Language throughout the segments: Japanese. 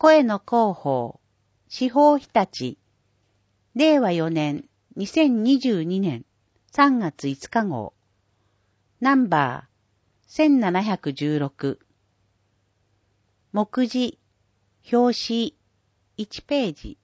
声の広報、司法日立、令和4年2022年3月5日号、ナンバー1716、目次、表紙、1ページ。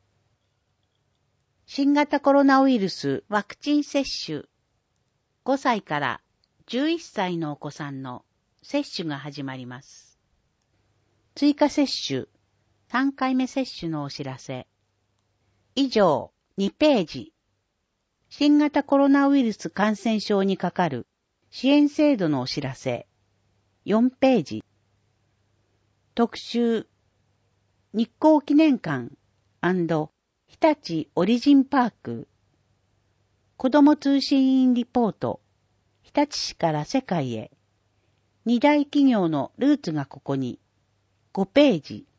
新型コロナウイルスワクチン接種、5歳から11歳のお子さんの接種が始まります。追加接種、3回目接種のお知らせ。以上、2ページ。新型コロナウイルス感染症にかかる支援制度のお知らせ。4ページ。特集、日光記念館&日立オリジンパーク。子ども通信員リポート。日立市から世界へ。二大企業のルーツがここに。5ページ。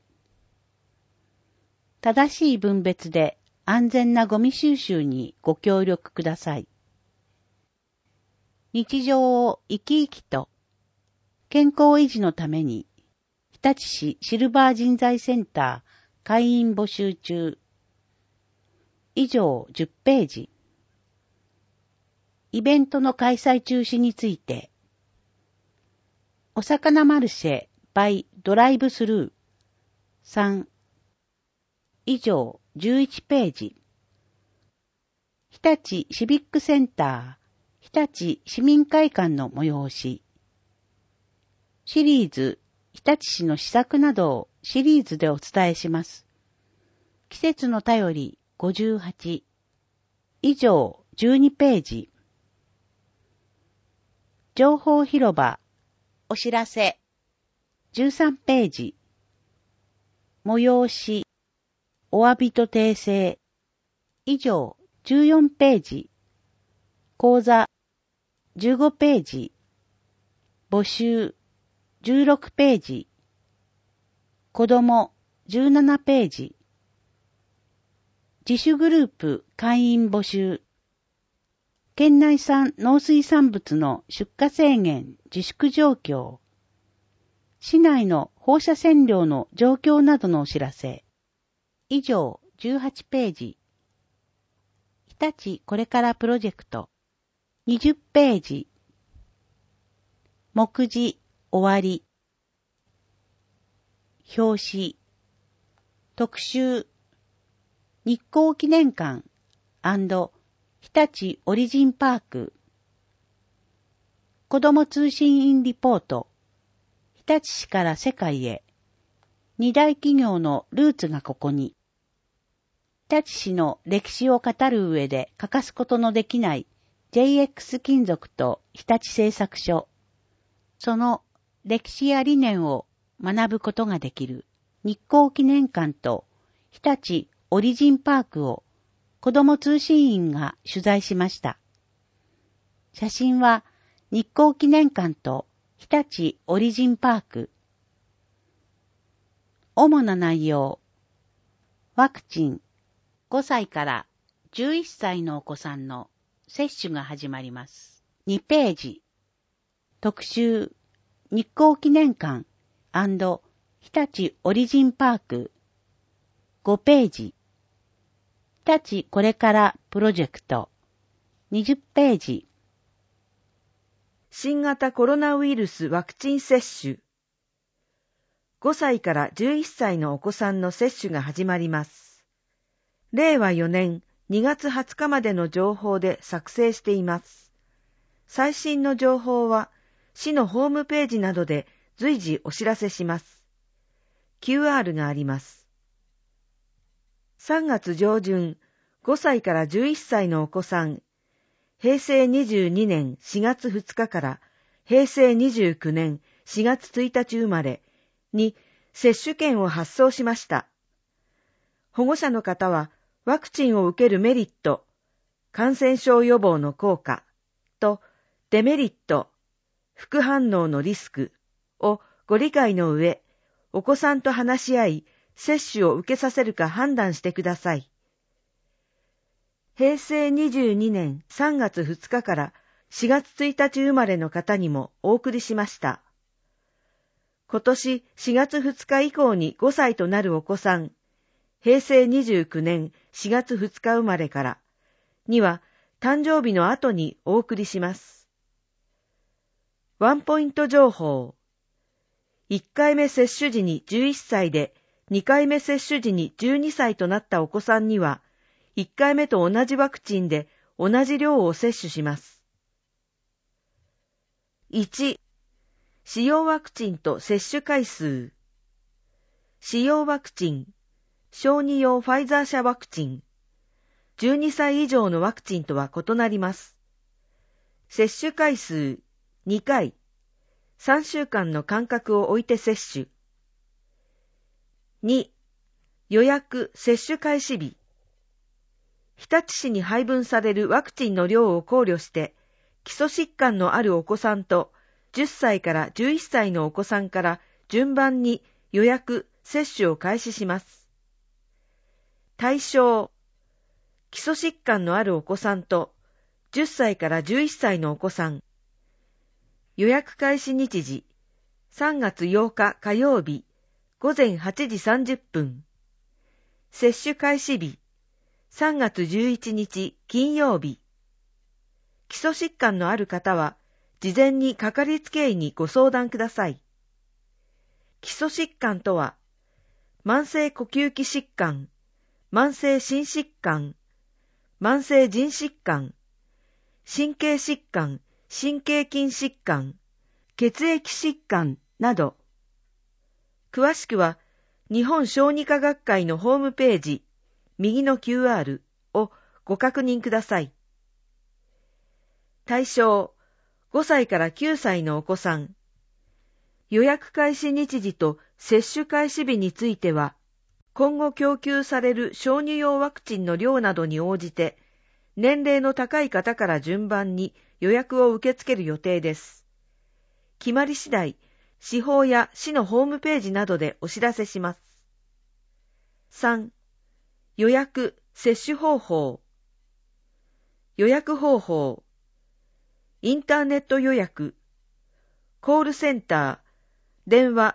正しい分別で安全なゴミ収集にご協力ください。日常を生き生きと健康維持のために日立市シルバー人材センター会員募集中。以上10ページ。イベントの開催中止について。お魚マルシェ by ドライブスルー3。以上11ページ。日立シビックセンター、日立市民会館の催し。シリーズ、日立市の施策などをシリーズでお伝えします。季節の便り58。以上12ページ。情報広場、お知らせ。13ページ。催し、お詫びと訂正。以上14ページ。講座、15ページ。募集、16ページ。子ども、17ページ。自主グループ会員募集。県内産農水産物の出荷制限自粛状況。市内の放射線量の状況などのお知らせ。以上18ページ。日立これからプロジェクト。20ページ。目次終わり。表紙。特集。日光記念館&日立オリジンパーク。子ども通信員リポート。日立市から世界へ。二大企業のルーツがここに。日立市の歴史を語る上で欠かすことのできない JX 金属と日立製作所。その歴史や理念を学ぶことができる日光記念館と日立オリジンパークを子ども通信員が取材しました。写真は日光記念館と日立オリジンパーク。主な内容。ワクチン、5歳から11歳のお子さんの接種が始まります。2ページ。特集、日光記念館&日立オリジンパーク。5ページ。日立これからプロジェクト。20ページ。 新型コロナウイルスワクチン接種。5歳から11歳のお子さんの接種が始まります。令和4年2月20日までの情報で作成しています。最新の情報は市のホームページなどで随時お知らせします。QR があります。3月上旬、5歳から11歳のお子さん、平成22年4月2日から平成29年4月1日生まれに接種券を発送しました。保護者の方はワクチンを受けるメリット、感染症予防の効果とデメリット、副反応のリスクをご理解の上、お子さんと話し合い、接種を受けさせるか判断してください。平成22年3月2日から4月1日生まれの方にもお送りしました。 今年4月2日以降に5歳となるお子さん、平成29年4月2日生まれからには誕生日の後にお送りします。ワンポイント情報。1回目接種時に11歳で2回目接種時に12歳となったお子さんには1回目と同じワクチンで同じ量を接種します。1、使用ワクチンと接種回数。使用ワクチン、小児用ファイザー社ワクチン。12歳以上のワクチンとは異なります。接種回数、2回。3週間の間隔を置いて接種。2、予約接種開始日。日立市に配分されるワクチンの量を考慮して、基礎疾患のあるお子さんと10歳から11歳のお子さんから順番に予約接種を開始します。対象、基礎疾患のあるお子さんと10歳から11歳のお子さん。予約開始日時、3月8日火曜日、午前8時30分。接種開始日、3月11日金曜日。基礎疾患のある方は、事前にかかりつけ医にご相談ください。基礎疾患とは、慢性呼吸器疾患、慢性心疾患、慢性腎疾患、神経疾患、神経筋疾患、血液疾患など。詳しくは、日本小児科学会のホームページ、右の QR をご確認ください。対象、5歳から9歳のお子さん。予約開始日時と接種開始日については、今後供給される小児用ワクチンの量などに応じて、年齢の高い方から順番に予約を受け付ける予定です。決まり次第、市法や市のホームページなどでお知らせします。3、予約、接種方法。予約方法。インターネット予約、コールセンター、電話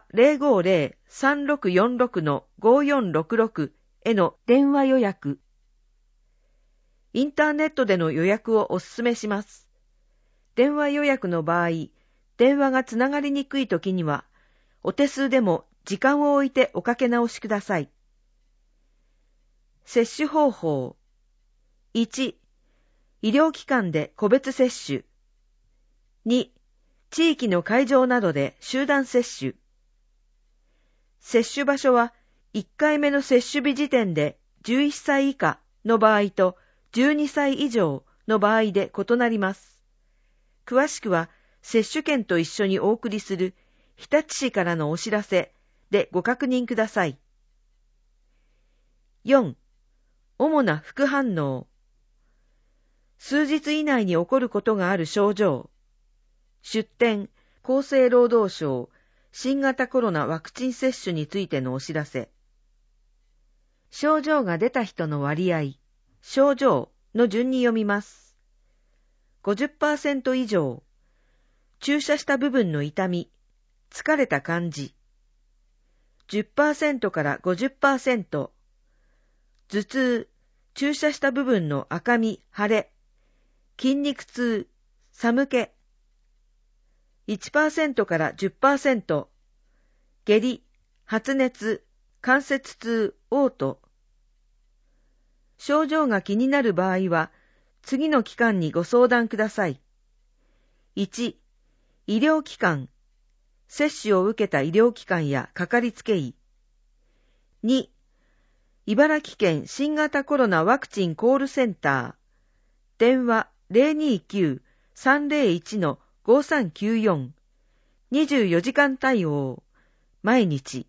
050-3646-5466 への電話予約。インターネットでの予約をお勧めします。電話予約の場合、電話がつながりにくいときには、お手数でも時間を置いておかけ直しください。接種方法。1、医療機関で個別接種。2、地域の会場などで集団接種。接種場所は1回目の接種日時点で11歳以下の場合と12歳以上の場合で異なります。詳しくは接種券と一緒にお送りする日立市からのお知らせでご確認ください。4、主な副反応。数日以内に起こることがある症状。出典、厚生労働省、新型コロナワクチン接種についてのお知らせ。症状が出た人の割合、症状の順に読みます。50% 以上、注射した部分の痛み、疲れた感じ。10% から 50%、頭痛、注射した部分の赤み、腫れ、筋肉痛、寒気。1% から 10%、下痢、発熱、関節痛、嘔吐。症状が気になる場合は、次の機関にご相談ください。1、医療機関、接種を受けた医療機関やかかりつけ医。2、茨城県新型コロナワクチンコールセンター、電話 029-301-5394、24時間対応、毎日。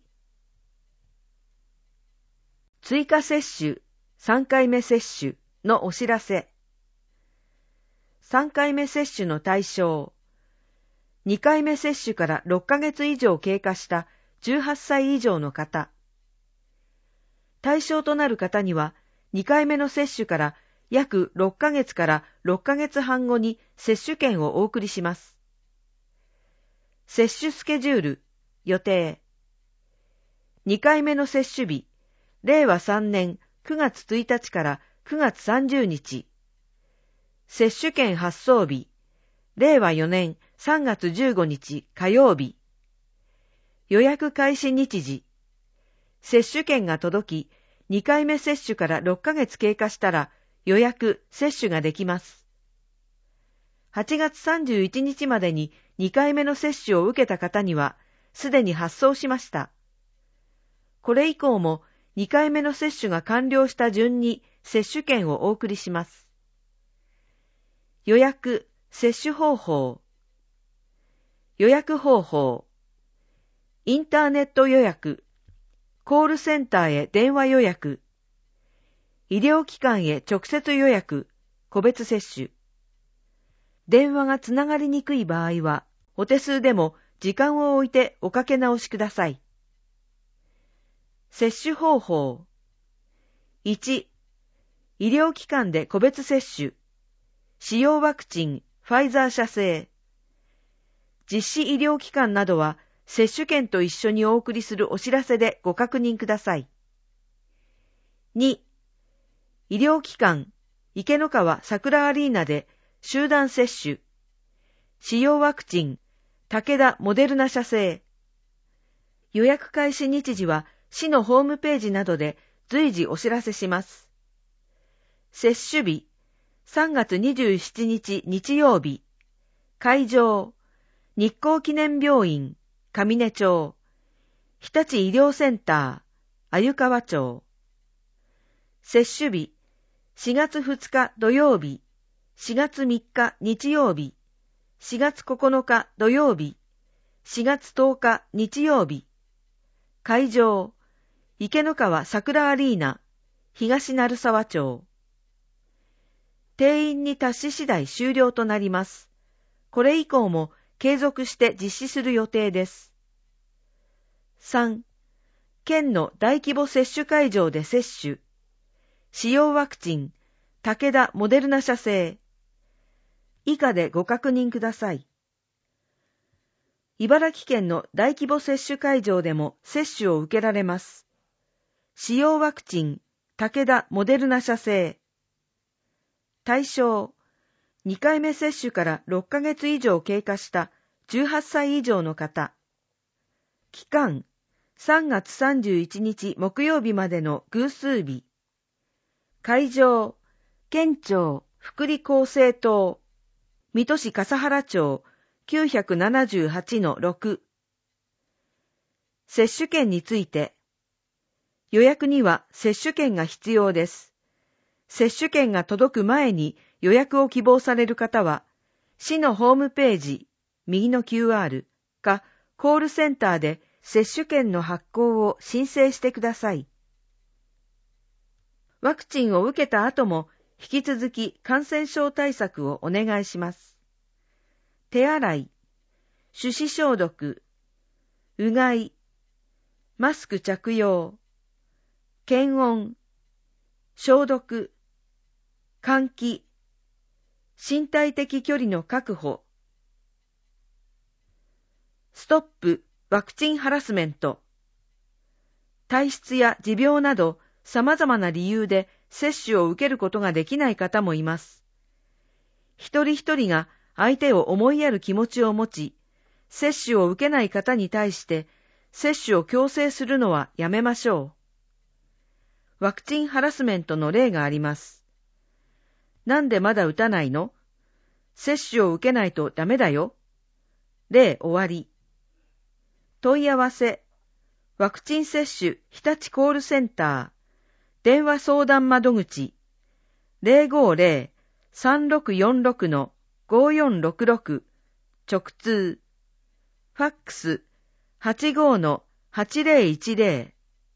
追加接種、3回目接種のお知らせ。3回目接種の対象。2回目接種から6ヶ月以上経過した18歳以上の方。対象となる方には、2回目の接種から約6ヶ月から6ヶ月半後に接種券をお送りします。接種スケジュール、 予定。2回目の接種日、令和3年9月1日から9月30日。接種券発送日、令和4年3月15日火曜日。予約開始日時。接種券が届き、2回目接種から6ヶ月経過したら予約・接種ができます。8月31日までに2回目の接種を受けた方には、すでに発送しました。これ以降も2回目の接種が完了した順に接種券をお送りします。予約・接種方法。予約方法。インターネット予約。コールセンターへ電話予約。医療機関へ直接予約、個別接種。電話がつながりにくい場合は、お手数でも時間を置いておかけ直しください。接種方法。1、医療機関で個別接種。使用ワクチン、ファイザー社製。実施医療機関などは、接種券と一緒にお送りするお知らせでご確認ください。2、医療機関、池の川桜アリーナで集団接種。使用ワクチン、武田モデルナ社製。予約開始日時は市のホームページなどで随時お知らせします。接種日、3月27日日曜日。会場、日光記念病院、上根町、日立医療センター、鮎川町。接種日、4月2日土曜日、4月3日日曜日、4月9日土曜日、4月10日日曜日。会場、池の川桜アリーナ、東鳴沢町。定員に達し次第終了となります。これ以降も継続して実施する予定です。3、県の大規模接種会場で接種。使用ワクチン、武田モデルナ社製。以下でご確認ください。茨城県の大規模接種会場でも接種を受けられます。使用ワクチン、武田モデルナ社製。対象、2回目接種から6ヶ月以上経過した18歳以上の方。期間、3月31日木曜日までの偶数日。会場、県庁福利厚生棟、水戸市笠原町 978-6。接種券について、予約には接種券が必要です。接種券が届く前に予約を希望される方は、市のホームページ、右の QR かコールセンターで接種券の発行を申請してください。ワクチンを受けた後も引き続き感染症対策をお願いします。手洗い、手指消毒、うがい、マスク着用、検温、消毒、換気、身体的距離の確保。ストップワクチンハラスメント。体質や持病など様々な理由で接種を受けることができない方もいます。一人一人が相手を思いやる気持ちを持ち、接種を受けない方に対して接種を強制するのはやめましょう。ワクチンハラスメントの例があります。なんでまだ打たないの？接種を受けないとダメだよ。例終わり。問い合わせ、ワクチン接種日立コールセンター、電話相談窓口、050-3646-5466、直通、ファックス、85-8010。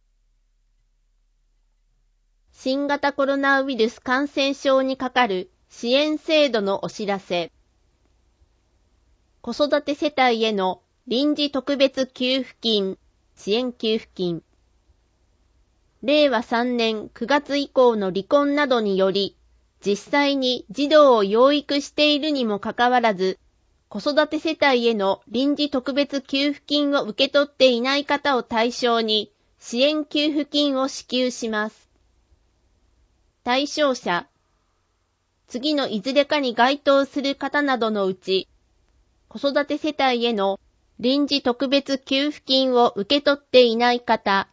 新型コロナウイルス感染症にかかる支援制度のお知らせ。子育て世帯への臨時特別給付金、支援給付金。令和3年9月以降の離婚などにより、実際に児童を養育しているにもかかわらず、 子育て世帯への臨時特別給付金を受け取っていない方を対象に支援給付金を支給します。対象者、次のいずれかに該当する方などのうち、子育て世帯への臨時特別給付金を受け取っていない方、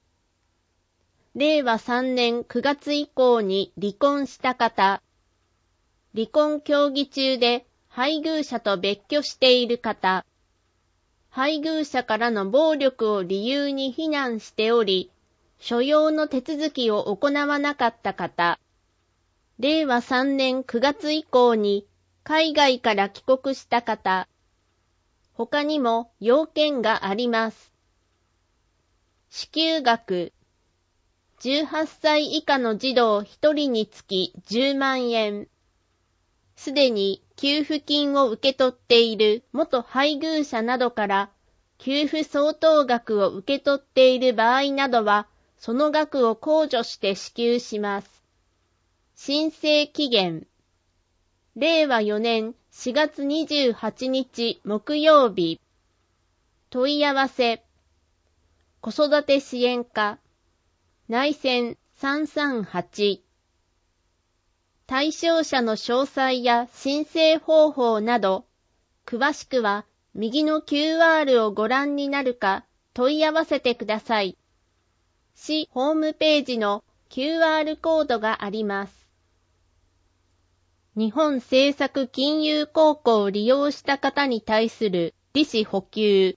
令和3年9月以降に離婚した方、離婚協議中で配偶者と別居している方、配偶者からの暴力を理由に非難しており、所要の手続きを行わなかった方、令和3年9月以降に海外から帰国した方、他にも要件があります。支給額、18歳以下の児童1人につき10万円。すでに給付金を受け取っている元配偶者などから給付相当額を受け取っている場合などは、その額を控除して支給します。申請期限、令和4年4月28日木曜日。問い合わせ、子育て支援課、内線338。対象者の詳細や申請方法など、詳しくは右の QR をご覧になるか問い合わせてください。市ホームページの QR コードがあります。日本政策金融公庫を利用した方に対する利子補給。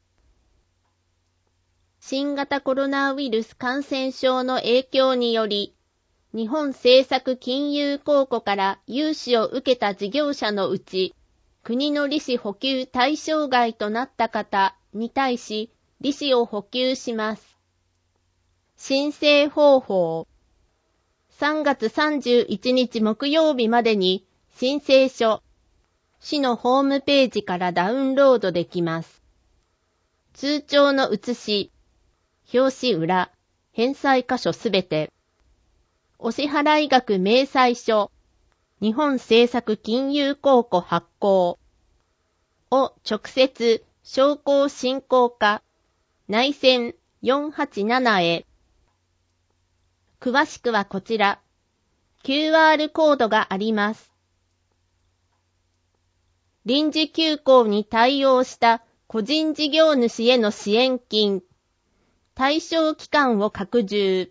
新型コロナウイルス感染症の影響により、日本政策金融公庫から融資を受けた事業者のうち、国の利子補給対象外となった方に対し、利子を補給します。申請方法。3月31日木曜日までに申請書、市のホームページからダウンロードできます。通帳の写し、表紙裏、返済箇所すべて。お支払額明細書、日本政策金融公庫発行を直接商工振興課内線487へ。詳しくはこちら、QR コードがあります。臨時休校に対応した個人事業主への支援金、対象期間を拡充。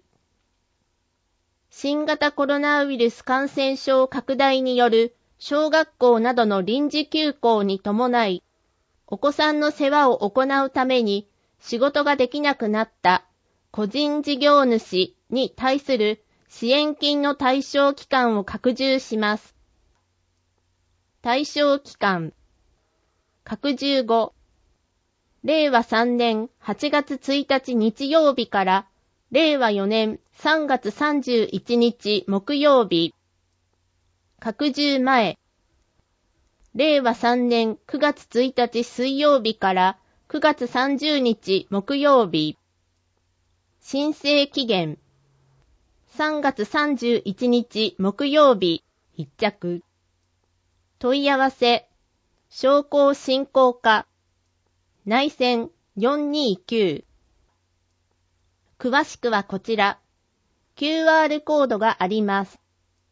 新型コロナウイルス感染症拡大による小学校などの臨時休校に伴い、お子さんの世話を行うために仕事ができなくなった個人事業主に対する支援金の対象期間を拡充します。対象期間、拡充後、令和3年8月1日日曜日から令和4年3月31日木曜日。拡充前。令和3年9月1日水曜日から9月30日木曜日。申請期限。3月31日木曜日。必着。問い合わせ。商工振興課。内線429。詳しくはこちら、QR コードがあります。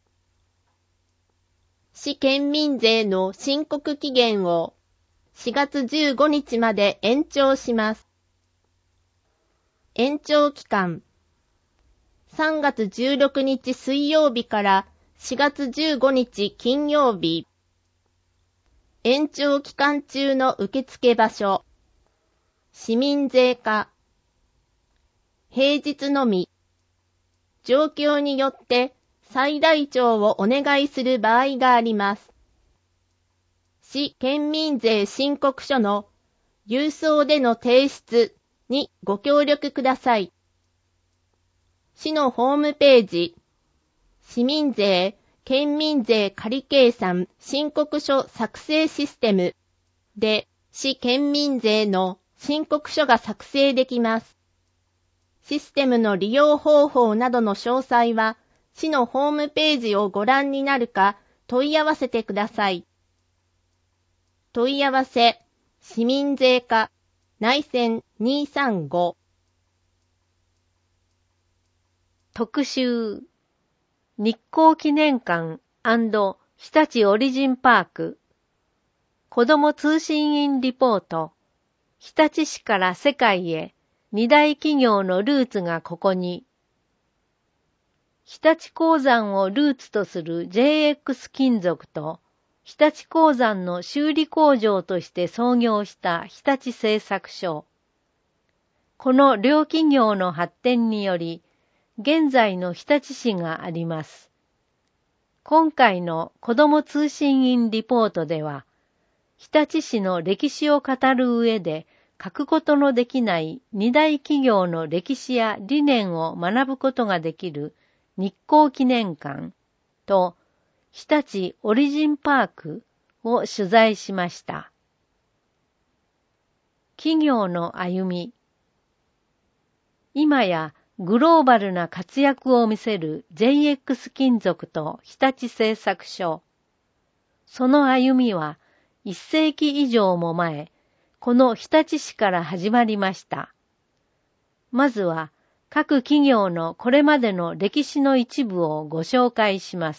市県民税の申告期限を4月15日まで延長します。延長期間、3月16日水曜日から4月15日金曜日。延長期間中の受付場所、市民税課。平日のみ。状況によって最大庁をお願いする場合があります。市県民税申告書の郵送での提出にご協力ください。市のホームページ、市民税、県民税仮計算申告書作成システムで市県民税の申告書が作成できます。システムの利用方法などの詳細は、市のホームページをご覧になるか問い合わせてください。 問い合わせ、市民税課、内線235。 特集、日光記念館&日立オリジンパーク、子ども通信員リポート、日立市から世界へ、2大企業のルーツがここに。日立鉱山をルーツとする JX 金属と、日立鉱山の修理工場として創業した日立製作所。この両企業の発展により、現在の日立市があります。今回の子ども通信員リポートでは、日立市の歴史を語る上で、欠くことのできない二大企業の歴史や理念を学ぶことができる日光記念館と日立オリジンパークを取材しました。企業の歩み。今やグローバルな活躍を見せる JX 金属と日立製作所。その歩みは1世紀以上も前、この日立市から始まりました。まずは各企業のこれまでの歴史の一部をご紹介します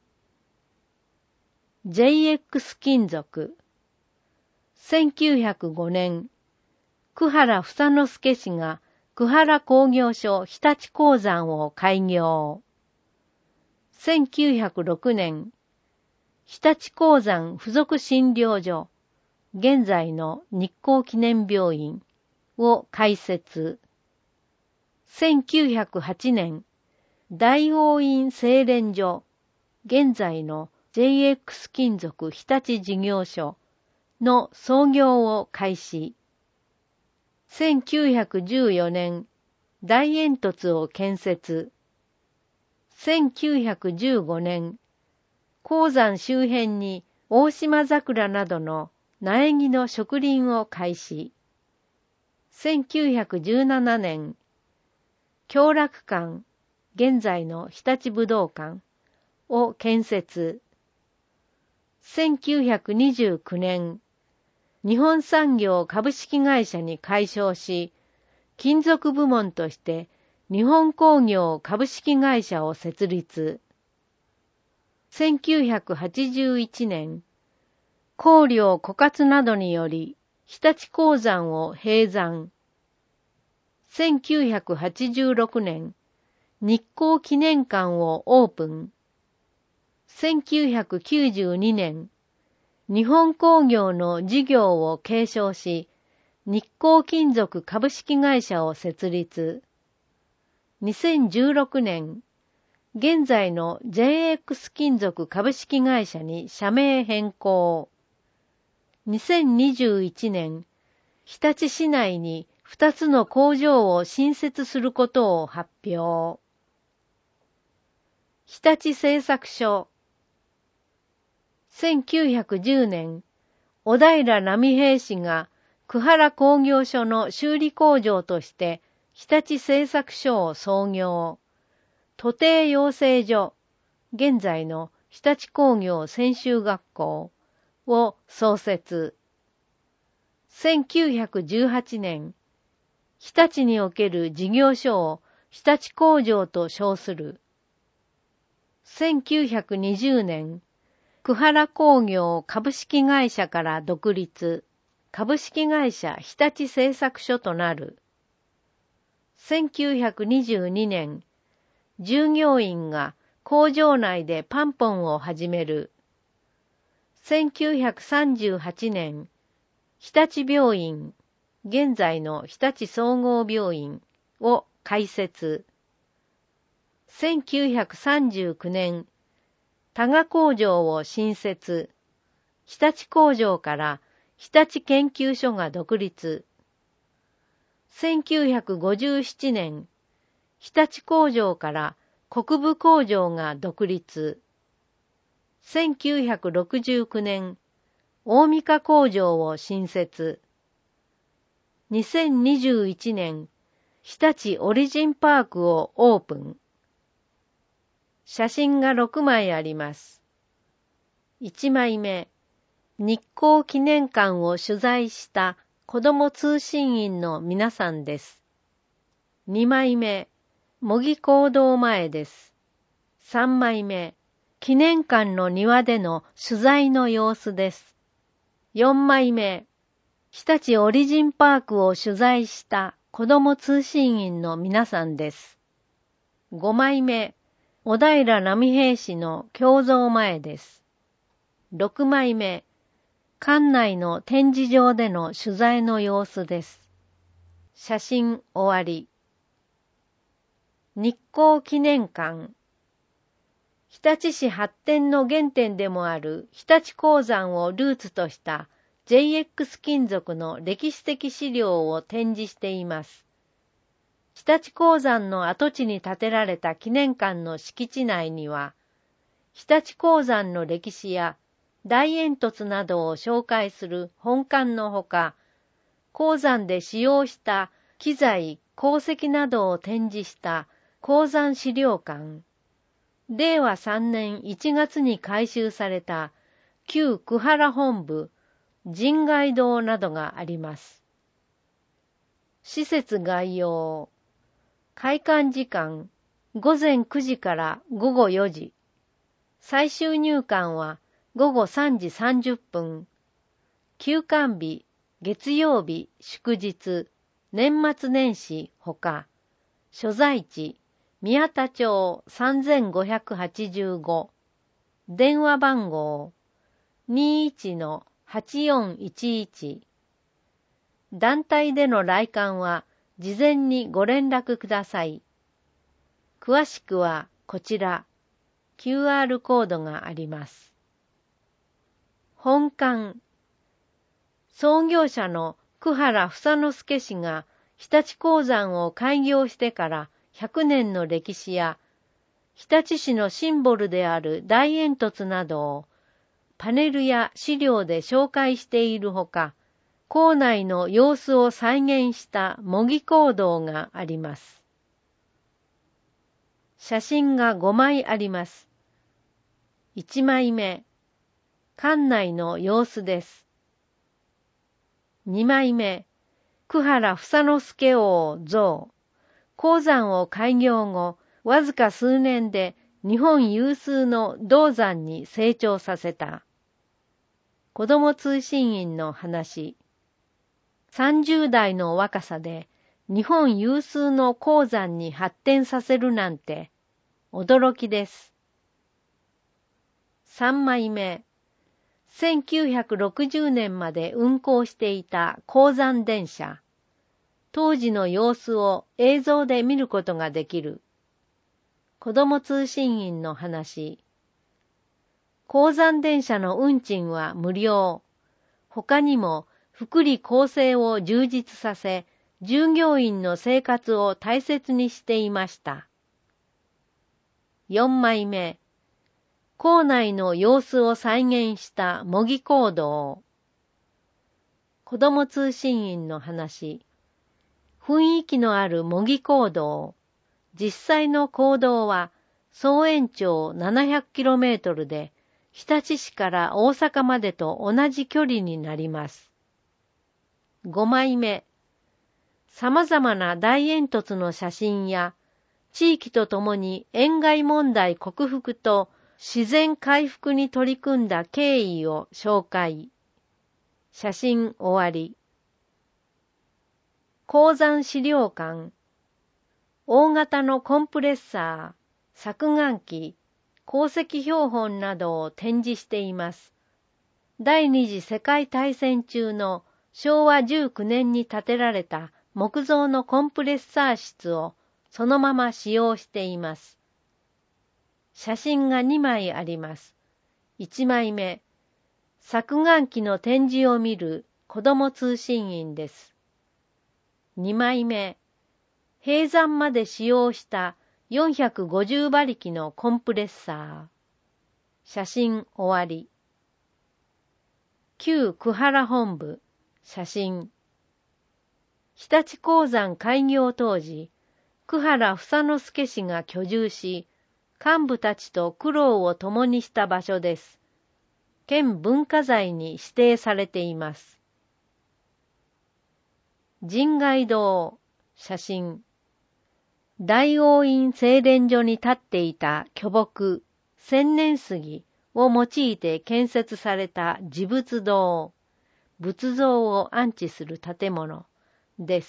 。JX 金属。1905年、久原房之助氏が久原工業所日立鉱山を開業。1906年、日立鉱山附属診療所、現在の日光記念病院を開設。1908年、大王院精錬所、現在の JX 金属日立事業所の創業を開始。1914年、大煙突を建設。1915年、鉱山周辺に大島桜などの苗木の植林を開始。1917年、共楽館、現在の日立武道館を建設。1929年、日本産業株式会社に改称し、金属部門として日本工業株式会社を設立。1981年、工業枯渇などにより日立鉱山を閉山。1986年、日光記念館をオープン。1992年、日本工業の事業を継承し、日光金属株式会社を設立。2016年、現在の JX 金属株式会社に社名変更。2021年、日立市内に2つの工場を新設することを発表。日立製作所。1910年、小平波平氏が久原工業所の修理工場として日立製作所を創業。徒弟養成所、現在の日立工業専修学校を創設。1918年、日立における事業所を日立工場と称する。1920年、久原工業株式会社から独立、株式会社日立製作所となる。1922年、従業員が工場内でパンポンを始める。1938年、日立病院、現在の日立総合病院を開設。1939年、多賀工場を新設。日立工場から日立研究所が独立。1957年、日立工場から国分工場が独立。1969年、大三川工場を新設。2021年、日立オリジンパークをオープン。写真が6枚あります。1枚目、 日光記念館を取材した子ども通信員の皆さんです。2枚目、模擬講堂前です。3枚目、記念館の庭での取材の様子です。4枚目、日立オリジンパークを取材した子ども通信員の皆さんです。5枚目、小平波平市の経蔵前です。6枚目、館内の展示場での取材の様子です。写真終わり。日光記念館。日立市発展の原点でもある日立鉱山をルーツとした JX 金属の歴史的資料を展示しています。日立鉱山の跡地に建てられた記念館の敷地内には、日立鉱山の歴史や大煙突などを紹介する本館のほか、鉱山で使用した機材、鉱石などを展示した鉱山資料館、令和3年1月に改修された旧久原本部、神外堂などがあります。施設概要。開館時間、午前9時から午後4時。最終入館は午後3時30分。休館日、月曜日、祝日、年末年始ほか、所在地、宮田町3585、電話番号 21-8411。団体での来館は事前にご連絡ください。詳しくはこちら、QR コードがあります。本館。創業者の久原房之助氏が日立鉱山を開業してから100年の歴史や、日立市のシンボルである大煙突などをパネルや資料で紹介しているほか、校内の様子を再現した模擬講堂があります。写真が5枚あります。1枚目、館内の様子です。2枚目、久原房之助王像。鉱山を開業後、わずか数年で日本有数の銅山に成長させた。子ども通信員の話。30代の若さで日本有数の鉱山に発展させるなんて驚きです。3枚目。1960年まで運行していた鉱山電車。当時の様子を映像で見ることができる。子ども通信員の話。鉱山電車の運賃は無料。他にも福利厚生を充実させ、従業員の生活を大切にしていました。4枚目。校内の様子を再現した模擬講堂。子ども通信員の話。雰囲気のある模擬講堂。実際の講堂は総延長 700km で日立市から大阪までと同じ距離になります。5枚目。様々な大煙突の写真や地域とともに塩害問題克服と自然回復に取り組んだ経緯を紹介。写真終わり。鉱山資料館。大型のコンプレッサー、削岩機、鉱石標本などを展示しています。第二次世界大戦中の昭和19年に建てられた木造のコンプレッサー室をそのまま使用しています。写真が2枚あります。1枚目、削岩機の展示を見る子ども通信員です。2枚目、閉山まで使用した450馬力のコンプレッサー。写真終わり。旧久原本部。写真。日立鉱山開業当時、久原房之助氏が居住し、幹部たちと苦労を共にした場所です。 県文化財に指定されています。神外堂、写真。大王院精錬所に立っていた巨木、千年杉を用いて建設された持仏堂、仏像を安置する建物です。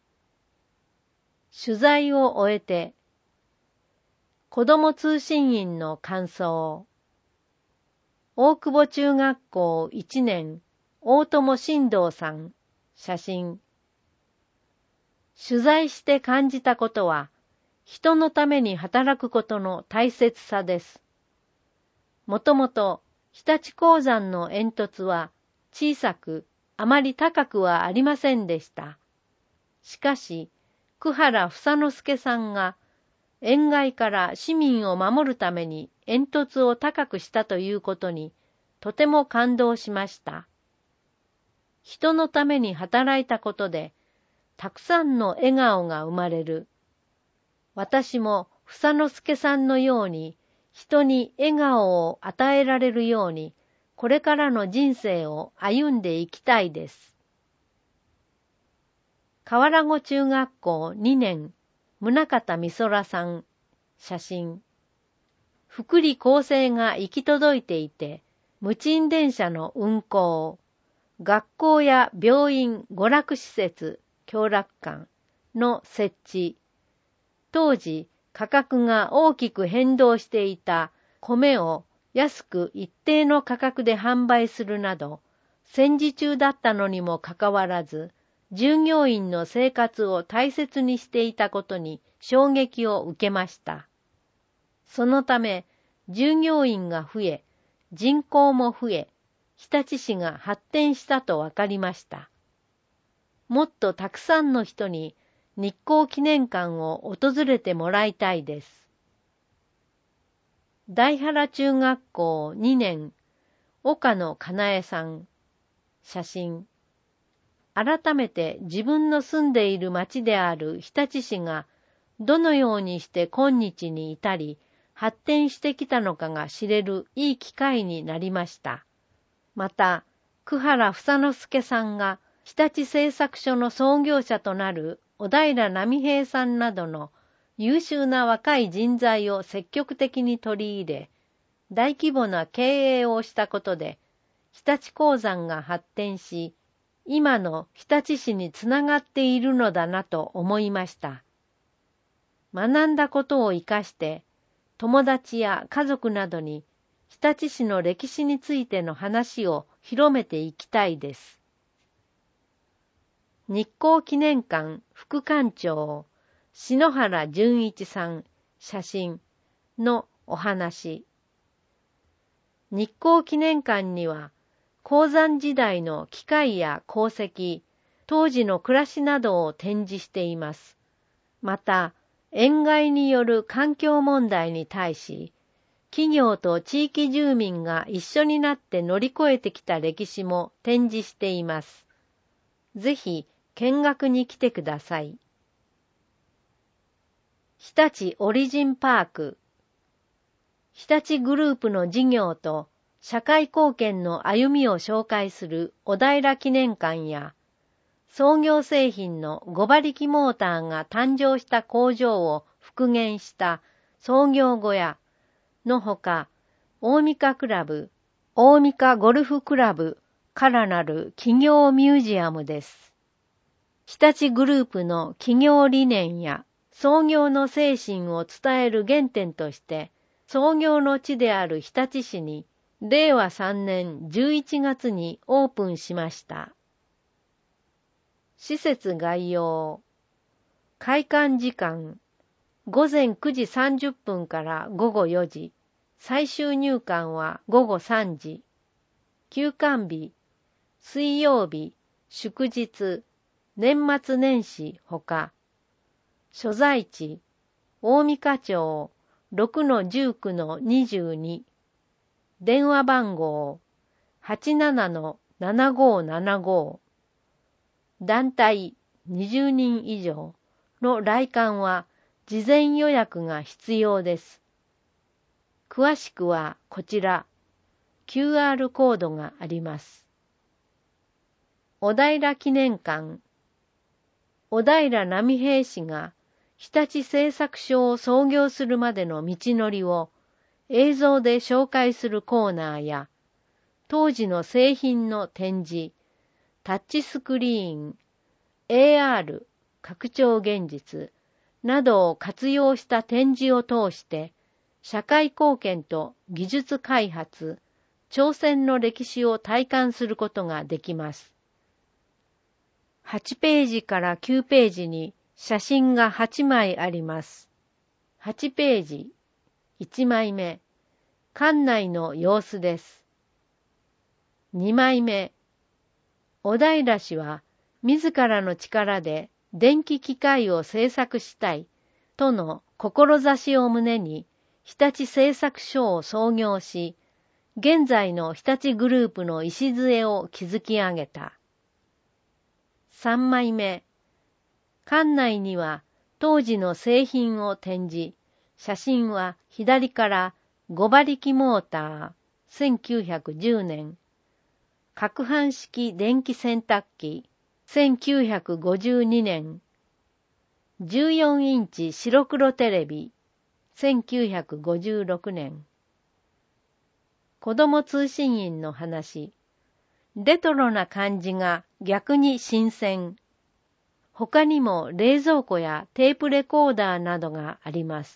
取材を終えて、子ども通信員の感想。大久保中学校1年、大友新道さん、写真。取材して感じたことは、人のために働くことの大切さです。もともと、日立鉱山の煙突は小さく、あまり高くはありませんでした。しかし、久原房之助さんが、塩害から市民を守るために煙突を高くしたということに、とても感動しました。人のために働いたことで、たくさんの笑顔が生まれる。私も房之助さんのように人に笑顔を与えられるようにこれからの人生を歩んでいきたいです。河原湖中学校2年、宗像美空さん、写真。福利厚生が行き届いていて、無賃電車の運行、学校や病院、娯楽施設、共楽館の設置、当時価格が大きく変動していた米を安く一定の価格で販売するなど、戦時中だったのにもかかわらず、従業員の生活を大切にしていたことに衝撃を受けました。そのため、従業員が増え、人口も増え、日立市が発展したとわかりました。もっとたくさんの人に日光記念館を訪れてもらいたいです。大原中学校2年、岡野かなえさん、写真。改めて自分の住んでいる町である日立市がどのようにして今日に至り発展してきたのかが知れるいい機会になりました。また、久原房之助さんが日立製作所の創業者となる小平波平さんなどの優秀な若い人材を積極的に取り入れ、大規模な経営をしたことで、日立鉱山が発展し、今の日立市につながっているのだなと思いました。学んだことを生かして、友達や家族などに日立市の歴史についての話を広めていきたいです。日光記念館副館長、篠原純一さん、写真のお話。日光記念館には、鉱山時代の機械や鉱石、当時の暮らしなどを展示しています。また、塩害による環境問題に対し、企業と地域住民が一緒になって乗り越えてきた歴史も展示しています。ぜひ、見学に来てください。日立オリジンパーク。日立グループの事業と社会貢献の歩みを紹介する小平記念館や、創業製品の5馬力モーターが誕生した工場を復元した創業小屋のほか、大三日クラブ、大三日ゴルフクラブからなる企業ミュージアムです。日立グループの企業理念や創業の精神を伝える原点として、創業の地である日立市に令和3年11月にオープンしました。施設概要。開館時間、午前9時30分から午後4時。最終入館は午後3時。休館日、水曜日、祝日、年末年始ほか。所在地、大三日町 6-19-22。電話番号、87-7575。団体20人以上の来館は事前予約が必要です。詳しくはこちら、 QR コードがあります。小平記念館。小平波平氏が日立製作所を創業するまでの道のりを映像で紹介するコーナーや、当時の製品の展示、タッチスクリーン、AR、拡張現実などを活用した展示を通して、社会貢献と技術開発、挑戦の歴史を体感することができます。8ページから9ページに写真が8枚あります。8ページ、1枚目、館内の様子です。2枚目、小平氏は自らの力で電気機械を製作したいとの志を胸に日立製作所を創業し、現在の日立グループの礎を築き上げた。3枚目、館内には当時の製品を展示、写真は左から5馬力モーター、1910年、攪拌式電気洗濯機、1952年、14インチ白黒テレビ、1956年。子ども通信員の話。レトロな感じが逆に新鮮。他にも冷蔵庫やテープレコーダーなどがあります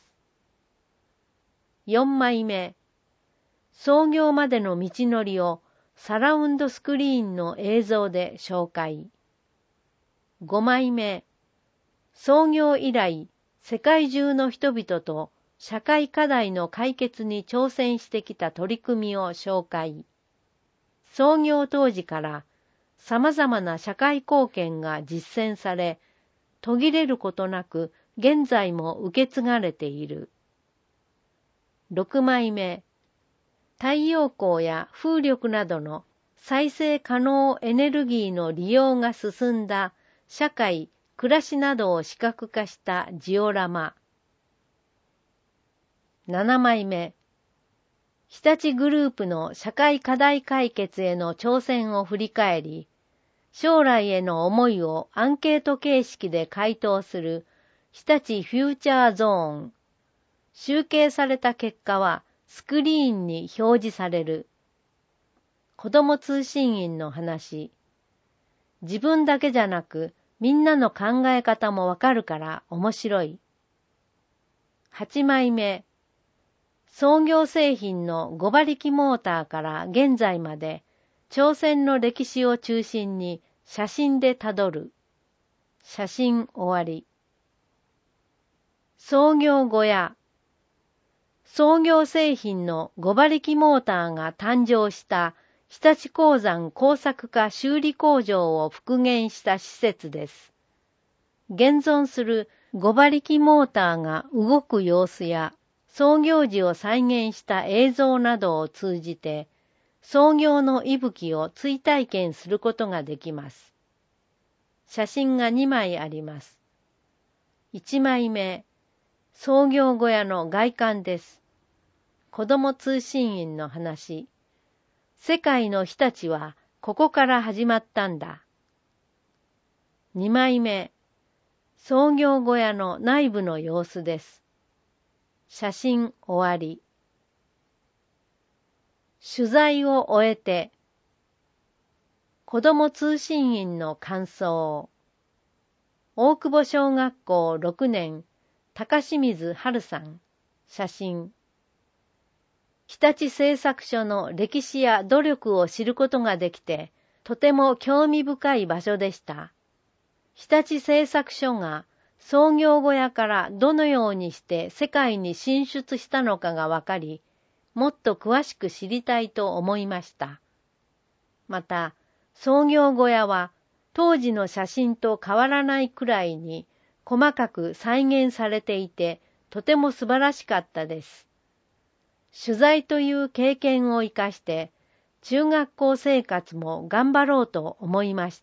。4枚目。創業までの道のりをサラウンドスクリーンの映像で紹介。5枚目。創業以来、世界中の人々と社会課題の解決に挑戦してきた取り組みを紹介。創業当時から様々な社会貢献が実践され、途切れることなく現在も受け継がれている。6枚目。太陽光や風力などの再生可能エネルギーの利用が進んだ社会、暮らしなどを視覚化したジオラマ。7枚目。日立グループの社会課題解決への挑戦を振り返り、将来への思いをアンケート形式で回答する日立フューチャーゾーン。集計された結果はスクリーンに表示される。子ども通信員の話。自分だけじゃなくみんなの考え方もわかるから面白い。8枚目。創業製品の5馬力モーターから現在まで挑戦の歴史を中心に写真でたどる。写真終わり。創業小屋。創業製品の5馬力モーターが誕生した日立鉱山工作化修理工場を復元した施設です。現存する5馬力モーターが動く様子や創業時を再現した映像などを通じて、創業の息吹を追体験することができます。写真が2枚あります。1枚目、創業小屋の外観です。子ども通信員の話。世界の日立はここから始まったんだ。2枚目、創業小屋の内部の様子です。写真終わり。取材を終えて、子ども通信員の感想。大久保小学校6年、高清水春さん。写真。日立製作所の歴史や努力を知ることができて、とても興味深い場所でした。日立製作所が創業小屋からどのようにして世界に進出したのかがわかり、もっと詳しく知りたいと思いました。また、創業小屋は当時の写真と変わらないくらいに細かく再現されていて、とても素晴らしかったです。取材という経験を生かして、中学校生活も頑張ろうと思いました。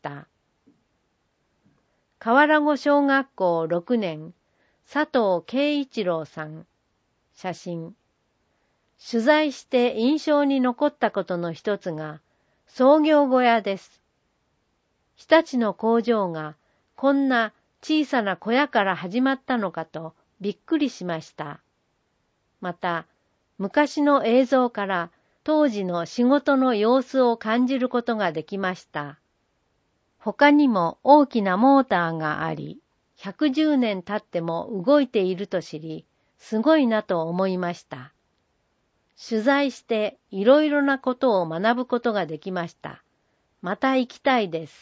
河原湖小学校6年、佐藤圭一郎さん。写真。 取材して印象に残ったことの一つが、創業小屋です。日立の工場がこんな小さな小屋から始まったのかとびっくりしました。また、昔の映像から当時の仕事の様子を感じることができました。他にも大きなモーターがあり、110年経っても動いていると知り、すごいなと思いました。取材していろいろなことを学ぶことができました。また行きたいです。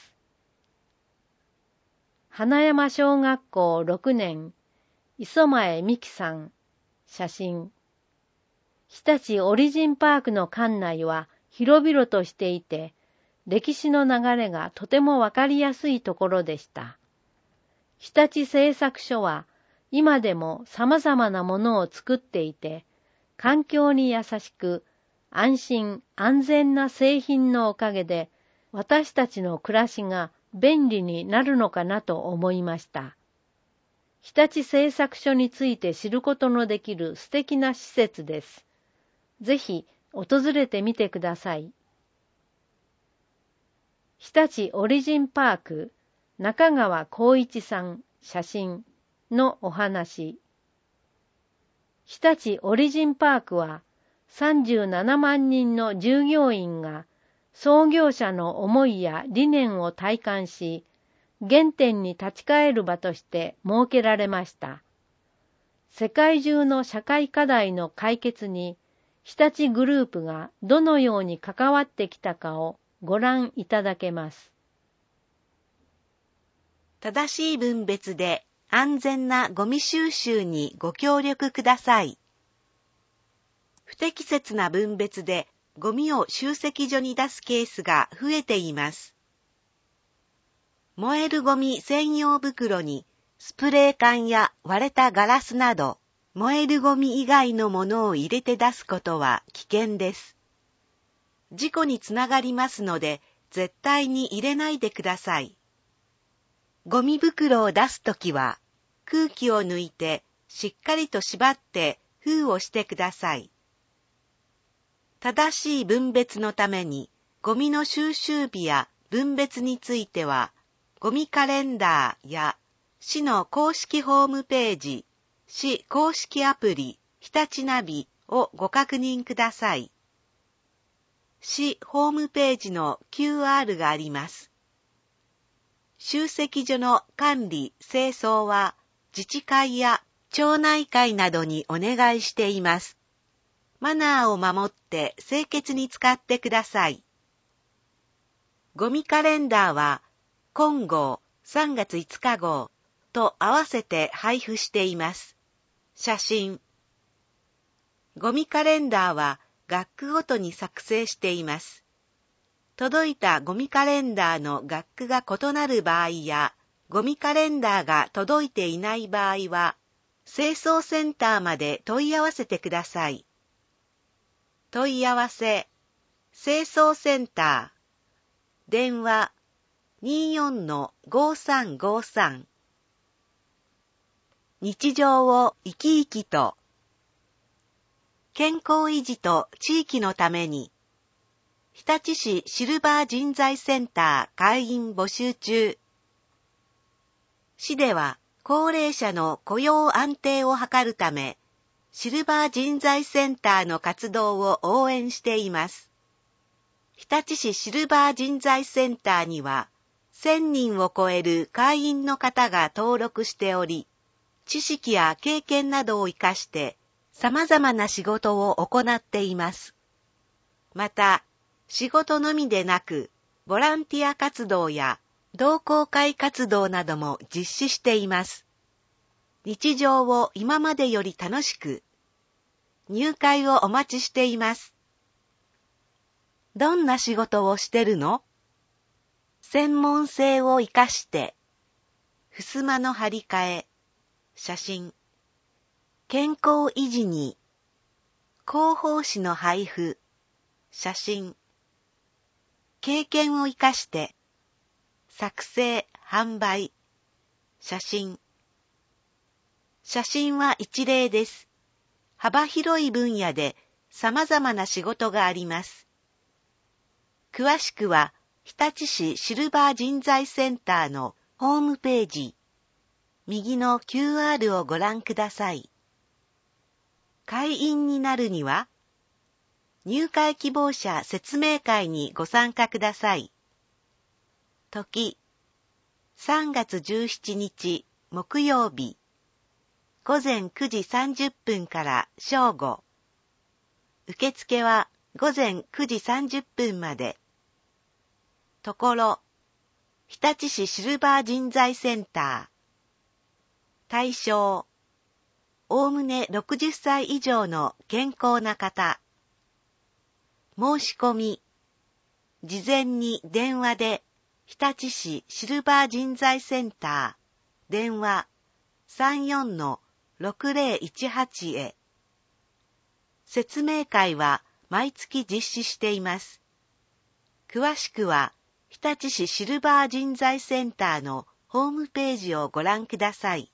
花山小学校6年、磯前美希さん、写真。日立オリジンパークの館内は広々としていて、歴史の流れがとてもわかりやすいところでした。日立製作所は今でも様々なものを作っていて、環境に優しく安心安全な製品のおかげで私たちの暮らしが便利になるのかなと思いました。日立製作所について知ることのできる素敵な施設です。ぜひ訪れてみてください。日立オリジンパーク、中川光一さん、写真のお話。日立オリジンパークは37万人の従業員が創業者の思いや理念を体感し、原点に立ち返る場として設けられました。世界中の社会課題の解決に日立グループがどのように関わってきたかをご覧いただけます。 正しい分別で安全なゴミ収集にご協力ください。不適切な分別でゴミを集積所に出すケースが増えています。燃えるゴミ専用袋にスプレー缶や割れたガラスなど燃えるゴミ以外のものを入れて出すことは危険です。事故につながりますので絶対に入れないでください。ゴミ袋を出すときは空気を抜いてしっかりと縛って封をしてください。正しい分別のためにゴミの収集日や分別についてはゴミカレンダーや市の公式ホームページ、市公式アプリ日立ナビをご確認ください。市ホームページの QR があります。集積所の管理・清掃は自治会や町内会などにお願いしています。マナーを守って清潔に使ってください。ゴミカレンダーは今号3月5日号と合わせて配布しています。写真。ゴミカレンダーは学区ごとに作成しています。届いたゴミカレンダーの学区が異なる場合や、ゴミカレンダーが届いていない場合は、清掃センターまで問い合わせてください。問い合わせ、清掃センター、電話 24-5353 日常を生き生きと、健康維持と地域のために、日立市シルバー人材センター会員募集中。市では高齢者の雇用安定を図るため、シルバー人材センターの活動を応援しています。日立市シルバー人材センターには、1000人を超える会員の方が登録しており、知識や経験などを生かして、様々な仕事を行っています。また、仕事のみでなく、ボランティア活動や同好会活動なども実施しています。日常を今までより楽しく、入会をお待ちしています。どんな仕事をしてるの？専門性を生かして、襖の張り替え、写真、健康維持に、広報誌の配布、写真、経験を生かして、作成、販売、写真。写真は一例です。幅広い分野で様々な仕事があります。詳しくは、日立市シルバー人材センターのホームページ、右の QR をご覧ください。会員になるには、入会希望者説明会にご参加ください。時、3月17日木曜日、午前9時30分から正午。受付は午前9時30分まで。ところ、日立市シルバー人材センター。対象、おおむね60歳以上の健康な方。申し込み、事前に電話で日立市シルバー人材センター、電話 34-6018 へ。説明会は毎月実施しています。詳しくは、日立市シルバー人材センターのホームページをご覧ください。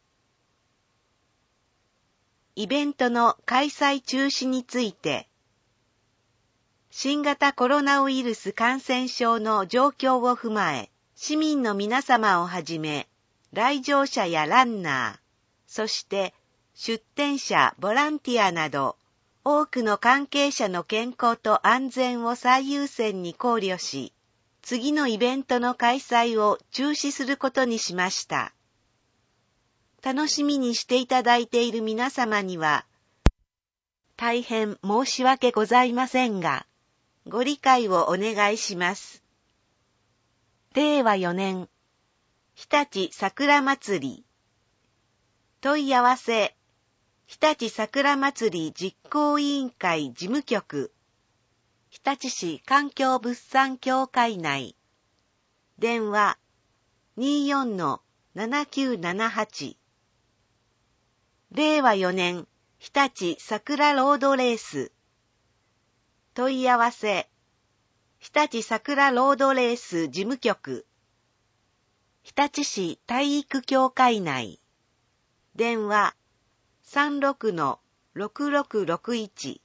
イベントの開催中止について、新型コロナウイルス感染症の状況を踏まえ、市民の皆様をはじめ、来場者やランナー、そして出展者、ボランティアなど、多くの関係者の健康と安全を最優先に考慮し、次のイベントの開催を中止することにしました。楽しみにしていただいている皆様には、大変申し訳ございませんが、ご理解をお願いします。令和4年、日立桜祭り。問い合わせ、日立桜祭り実行委員会事務局、日立市環境物産協会内。電話、24-7978。令和4年、日立桜ロードレース。問い合わせ、日立桜ロードレース事務局、日立市体育協会内。電話、36-6661。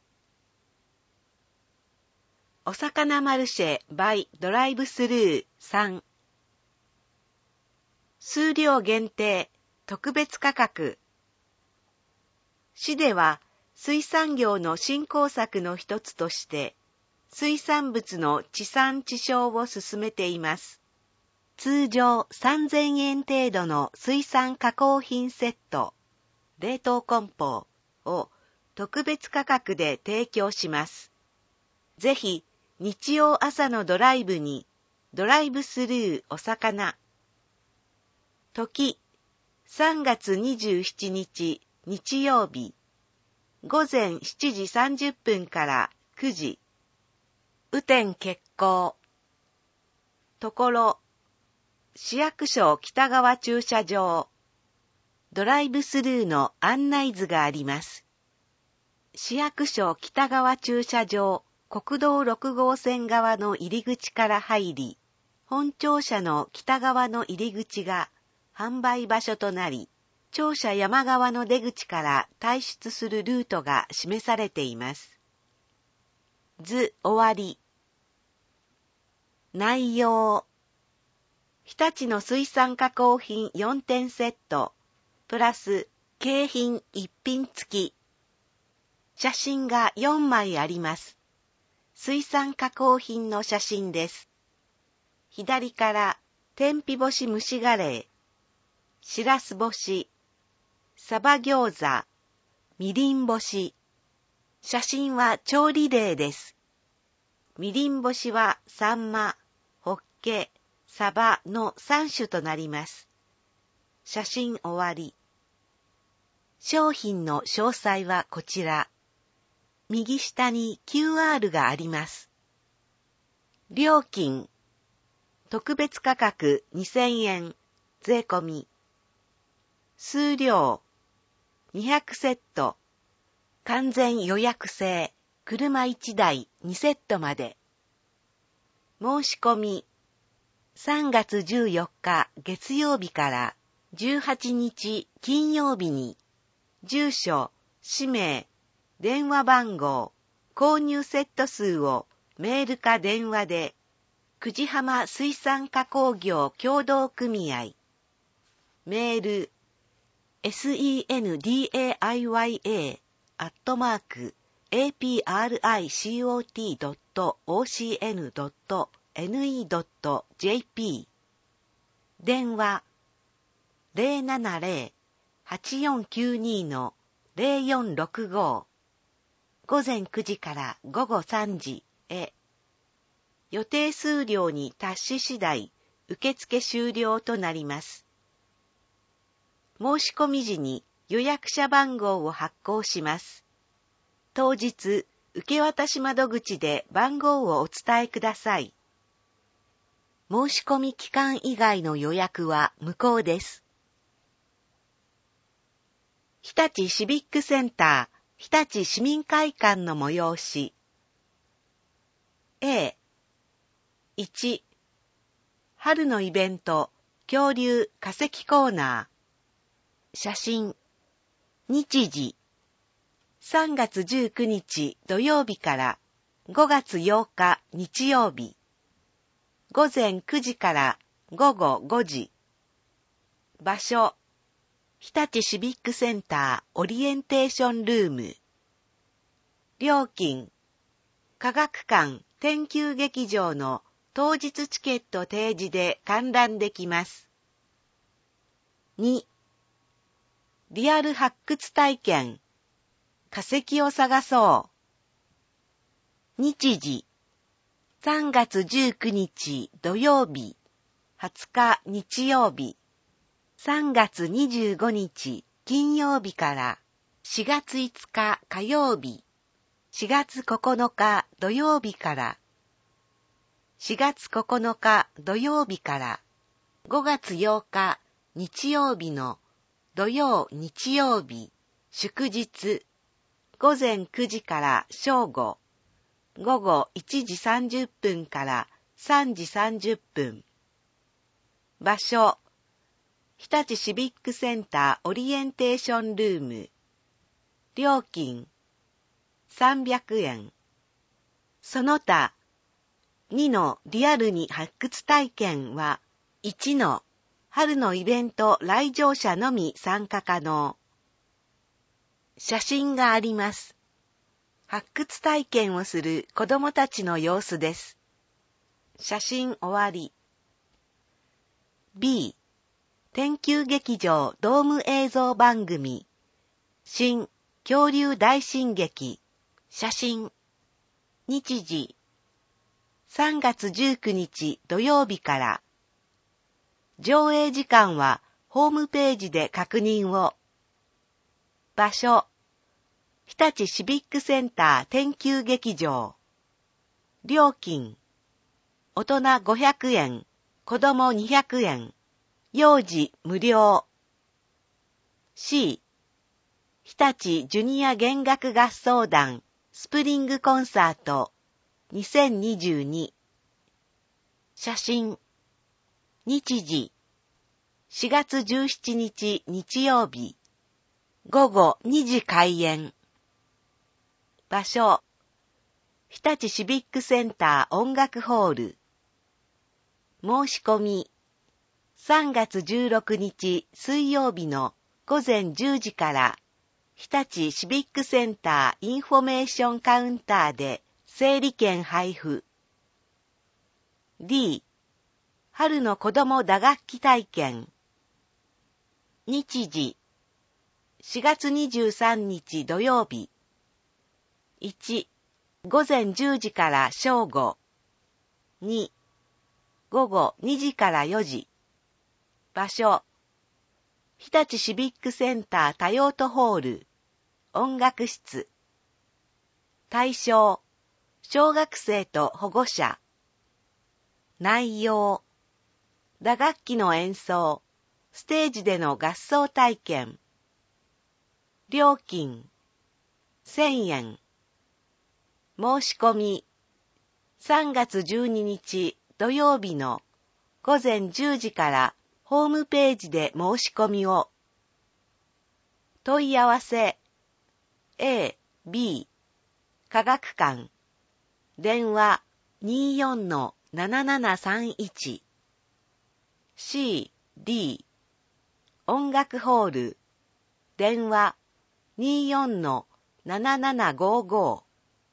お魚マルシェ by ドライブスルー3。数量限定、特別価格。市では、水産業の振興策の一つとして、水産物の地産地消を進めています。通常3000円程度の水産加工品セット、冷凍梱包を特別価格で提供します。ぜひ、日曜朝のドライブに、ドライブスルーお魚。時、3月27日日曜日。午前7時30分から9時。雨天決行。ところ、市役所北側駐車場。ドライブスルーの案内図があります。市役所北側駐車場、国道6号線側の入り口から入り、本庁舎の北側の入り口が販売場所となり、庁舎山側の出口から退出するルートが示されています。図終わり。内容。日立の水産加工品4点セット、プラス景品1品付き。写真が4枚あります。水産加工品の写真です。左から天日干し蒸しガレー、しらす干し、サバ餃子、みりん干し。写真は調理例です。みりん干しはサンマ、ホッケ、サバの3種となります。写真終わり。商品の詳細はこちら。右下に QR があります。料金。特別価格2000円、税込み。数量。200セット。完全予約制。車1台2セットまで。申し込み。3月14日月曜日から18日金曜日に、住所、氏名、電話番号、 購入セット数をメールか電話で、久慈浜水産加工業協同組合、メール、sendiayaya@apricot.ocn.ne.jp 電話 070-8492-0465 午前9時から午後3時へ予定数量に達し次第受付終了となります。申し込み時に予約者番号を発行します。当日、受渡し窓口で番号をお伝えください。申し込み期間以外の予約は無効です。日立シビックセンター、日立市民会館の催し。A、1、春のイベント、恐竜化石コーナー。写真。日時。3月19日土曜日から5月8日日曜日。午前9時から午後5時。場所。日立シビックセンターオリエンテーションルーム。料金。科学館天球劇場の当日チケット提示で観覧できます。2、リアル発掘体験。化石を探そう。日時。3月19日土曜日。20日日曜日。3月25日金曜日から4月5日火曜日。4月9日土曜日から4月9日土曜日から5月8日日曜日の土曜日曜日祝日午前9時から正午午後1時30分から3時30分場所日立シビックセンターオリエンテーションルーム料金300円その他2のリアルに発掘体験は1の春のイベント来場者のみ参加可能写真があります発掘体験をする子どもたちの様子です写真終わり B天球劇場ドーム映像番組新恐竜大進撃写真日時3月19日土曜日から上映時間はホームページで確認を場所日立シビックセンター天球劇場料金大人500円子供200円幼児無料 C 日立ジュニア弦楽合奏団スプリングコンサート2022写真日時4月17日日曜日午後2時開演場所日立シビックセンター音楽ホール申し込み3月16日水曜日の午前10時から日立シビックセンターインフォメーションカウンターで整理券配布 D 春の子ども打楽器体験日時4月23日土曜日1午前10時から正午2午後2時から4時場所日立シビックセンター多用途ホール音楽室対象小学生と保護者内容打楽器の演奏ステージでの合奏体験料金1000円申し込み3月12日土曜日の午前10時からホームページで申し込みを問い合わせ A、B 科学館、電話 24-7731 CD、音楽ホール、電話 24-7755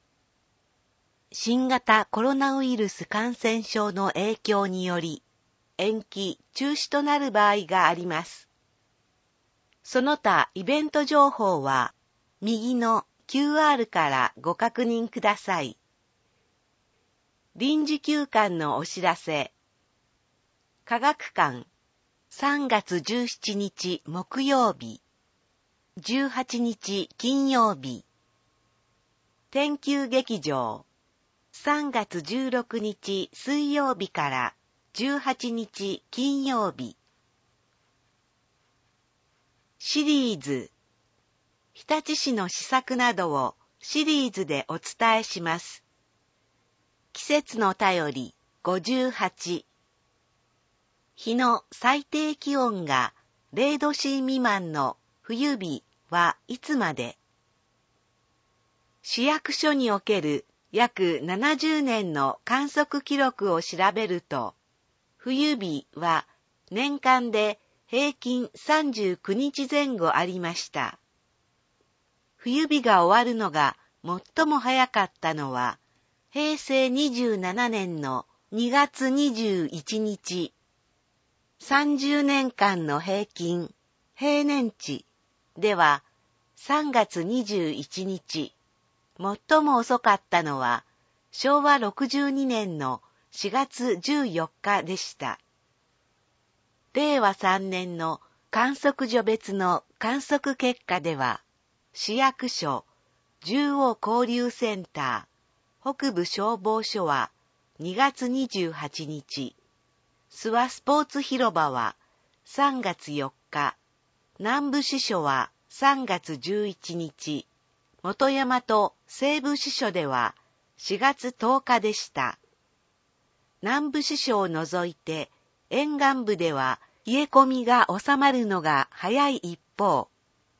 新型コロナウイルス感染症の影響により延期・中止となる場合があります。その他イベント情報は右の QR からご確認ください。臨時休館のお知らせ。科学館、3月17日木曜日、18日金曜日。天球劇場、3月16日水曜日から18日金曜日。シリーズ、日立市の施策などをシリーズでお伝えします。季節の便り58。日の最低気温が0度 C 未満の冬日はいつまで？市役所における約70年の観測記録を調べると、冬日は年間で平均39日前後ありました。冬日が終わるのが最も早かったのは、平成27年の2月21日。30年間の平均、平年値では3月21日。最も遅かったのは昭和62年の4月14日でした。令和3年の観測所別の観測結果では、市役所、中央交流センター、北部消防署は2月28日、諏訪スポーツ広場は3月4日、南部支所は3月11日、本山と西部支所では4月10日でした。南部支所を除いて沿岸部では冷え込みが収まるのが早い一方、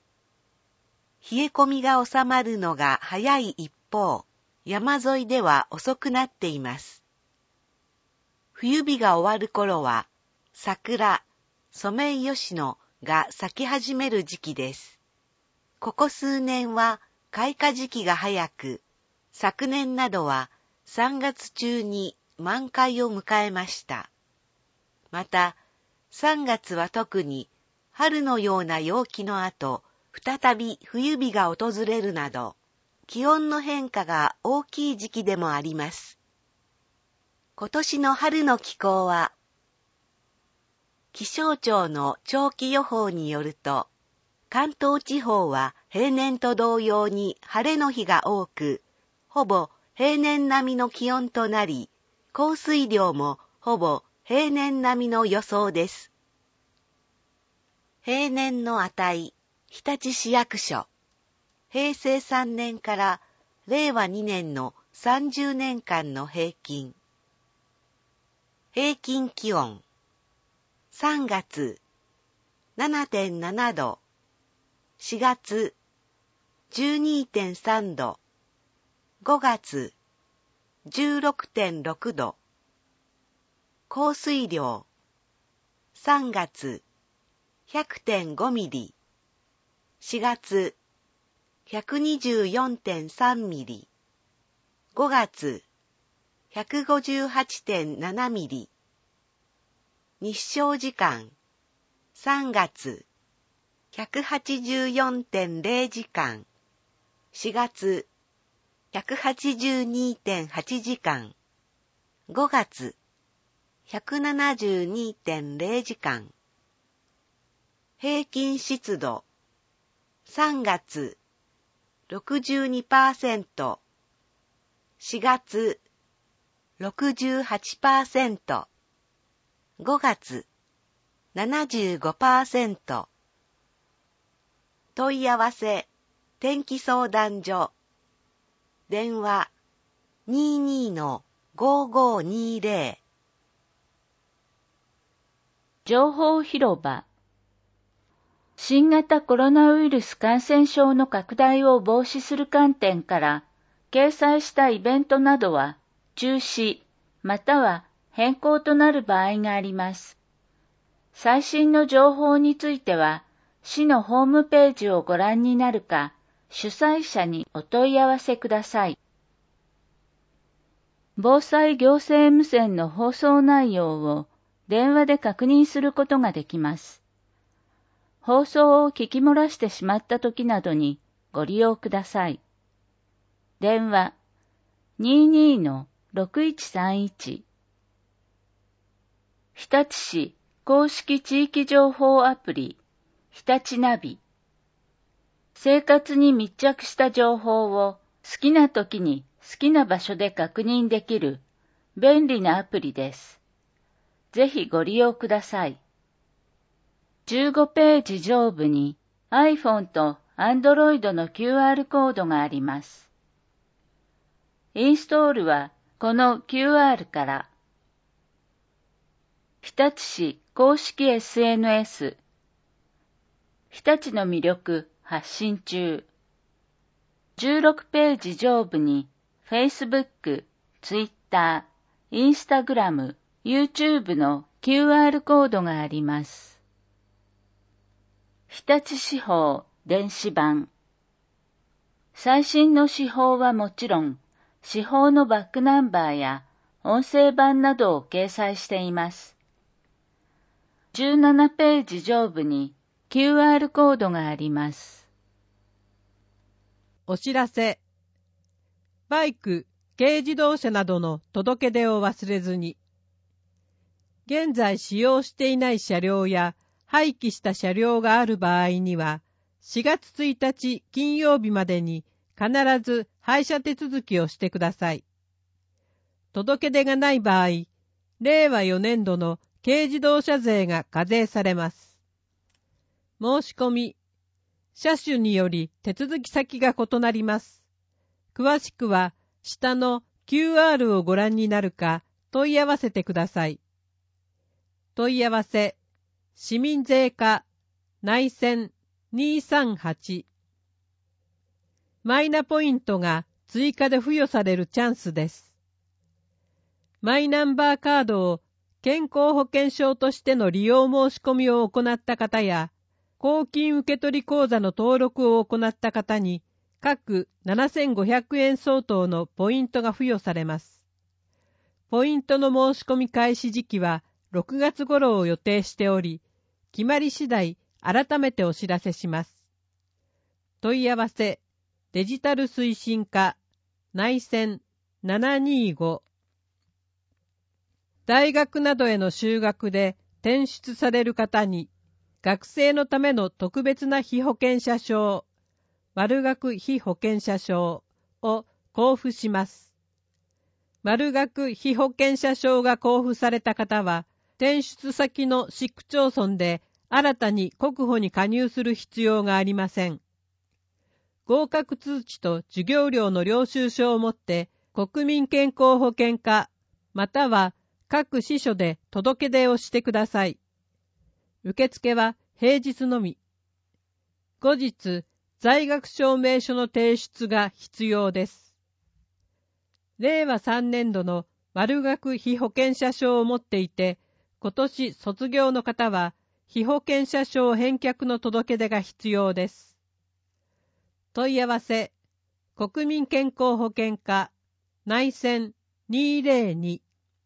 山沿いでは遅くなっています。冬日が終わる頃は桜、ソメイヨシノが咲き始める時期です。ここ数年は開花時期が早く、昨年などは3月中に満開を迎えました。また、3月は特に春のような陽気の後、再び冬日が訪れるなど、気温の変化が大きい時期でもあります。今年の春の気候は、気象庁の長期予報によると、関東地方は平年と同様に晴れの日が多く、ほぼ平年並みの気温となり、降水量もほぼ平年並みの予想です。平年の値、日立市役所。平成3年から令和2年の30年間の平均。平均気温。3月、7.7 度。4月、12.3 度。5月、16.6 度。降水量。3月、100.5 ミリ。4月、124.3 ミリ。5月、158.7 ミリ。日照時間、3月、184.0 時間。4月、182.8 時間。5月、172.0 時間。平均湿度、3月、62%。4月、68%。5月、75%。問い合わせ、天気相談所。電話、22-5520。 情報広場。新型コロナウイルス感染症の拡大を防止する観点から、 掲載したイベントなどは中止または変更となる場合があります。最新の情報については、市のホームページをご覧になるか、主催者にお問い合わせください。防災行政無線の放送内容を電話で確認することができます。放送を聞き漏らしてしまった時などにご利用ください。電話 22-6131 日立市公式地域情報アプリ日立ナビ。生活に密着した情報を好きな時に好きな場所で確認できる便利なアプリです。ぜひご利用ください。15ページ上部に iPhone と Android の QR コードがあります。インストールはこの QR から。日立市公式 SNS 日立の魅力発信中。16ページ上部に Facebook、Twitter、Instagram、YouTube の QR コードがあります。日立市報電子版。最新の市報はもちろん、市報のバックナンバーや音声版などを掲載しています。17ページ上部に QR コードがあります。 お知らせ。バイク、軽自動車などの届け出を忘れずに。現在使用していない車両や廃棄した車両がある場合には、4月1日金曜日までに必ず廃車手続きをしてください。届け出がない場合、令和4年度の軽自動車税が課税されます。申し込み。車種により手続き先が異なります。詳しくは下の QR をご覧になるか問い合わせてください。問い合わせ、市民税課、内線238。マイナポイントが追加で付与されるチャンスです。マイナンバーカードを健康保険証としての利用申し込みを行った方や、公金受取口座の登録を行った方に、各7500円相当のポイントが付与されます。ポイントの申し込み開始時期は6月頃を予定しており、決まり次第改めてお知らせします。問い合わせ、デジタル推進課、内線725。大学などへの修学で転出される方に、学生のための特別な被保険者証、丸額被保険者証を交付します。丸額被保険者証が交付された方は、転出先の市区町村で新たに国保に加入する必要がありません。合格通知と授業料の領収書を持って国民健康保険課または各支所で届け出をしてください。受付は平日のみ。後日、在学証明書の提出が必要です。令和3年度の丸額被保険者証を持っていて、今年卒業の方は被保険者証返却の届け出が必要です。問い合わせ、国民健康保険課、内線202。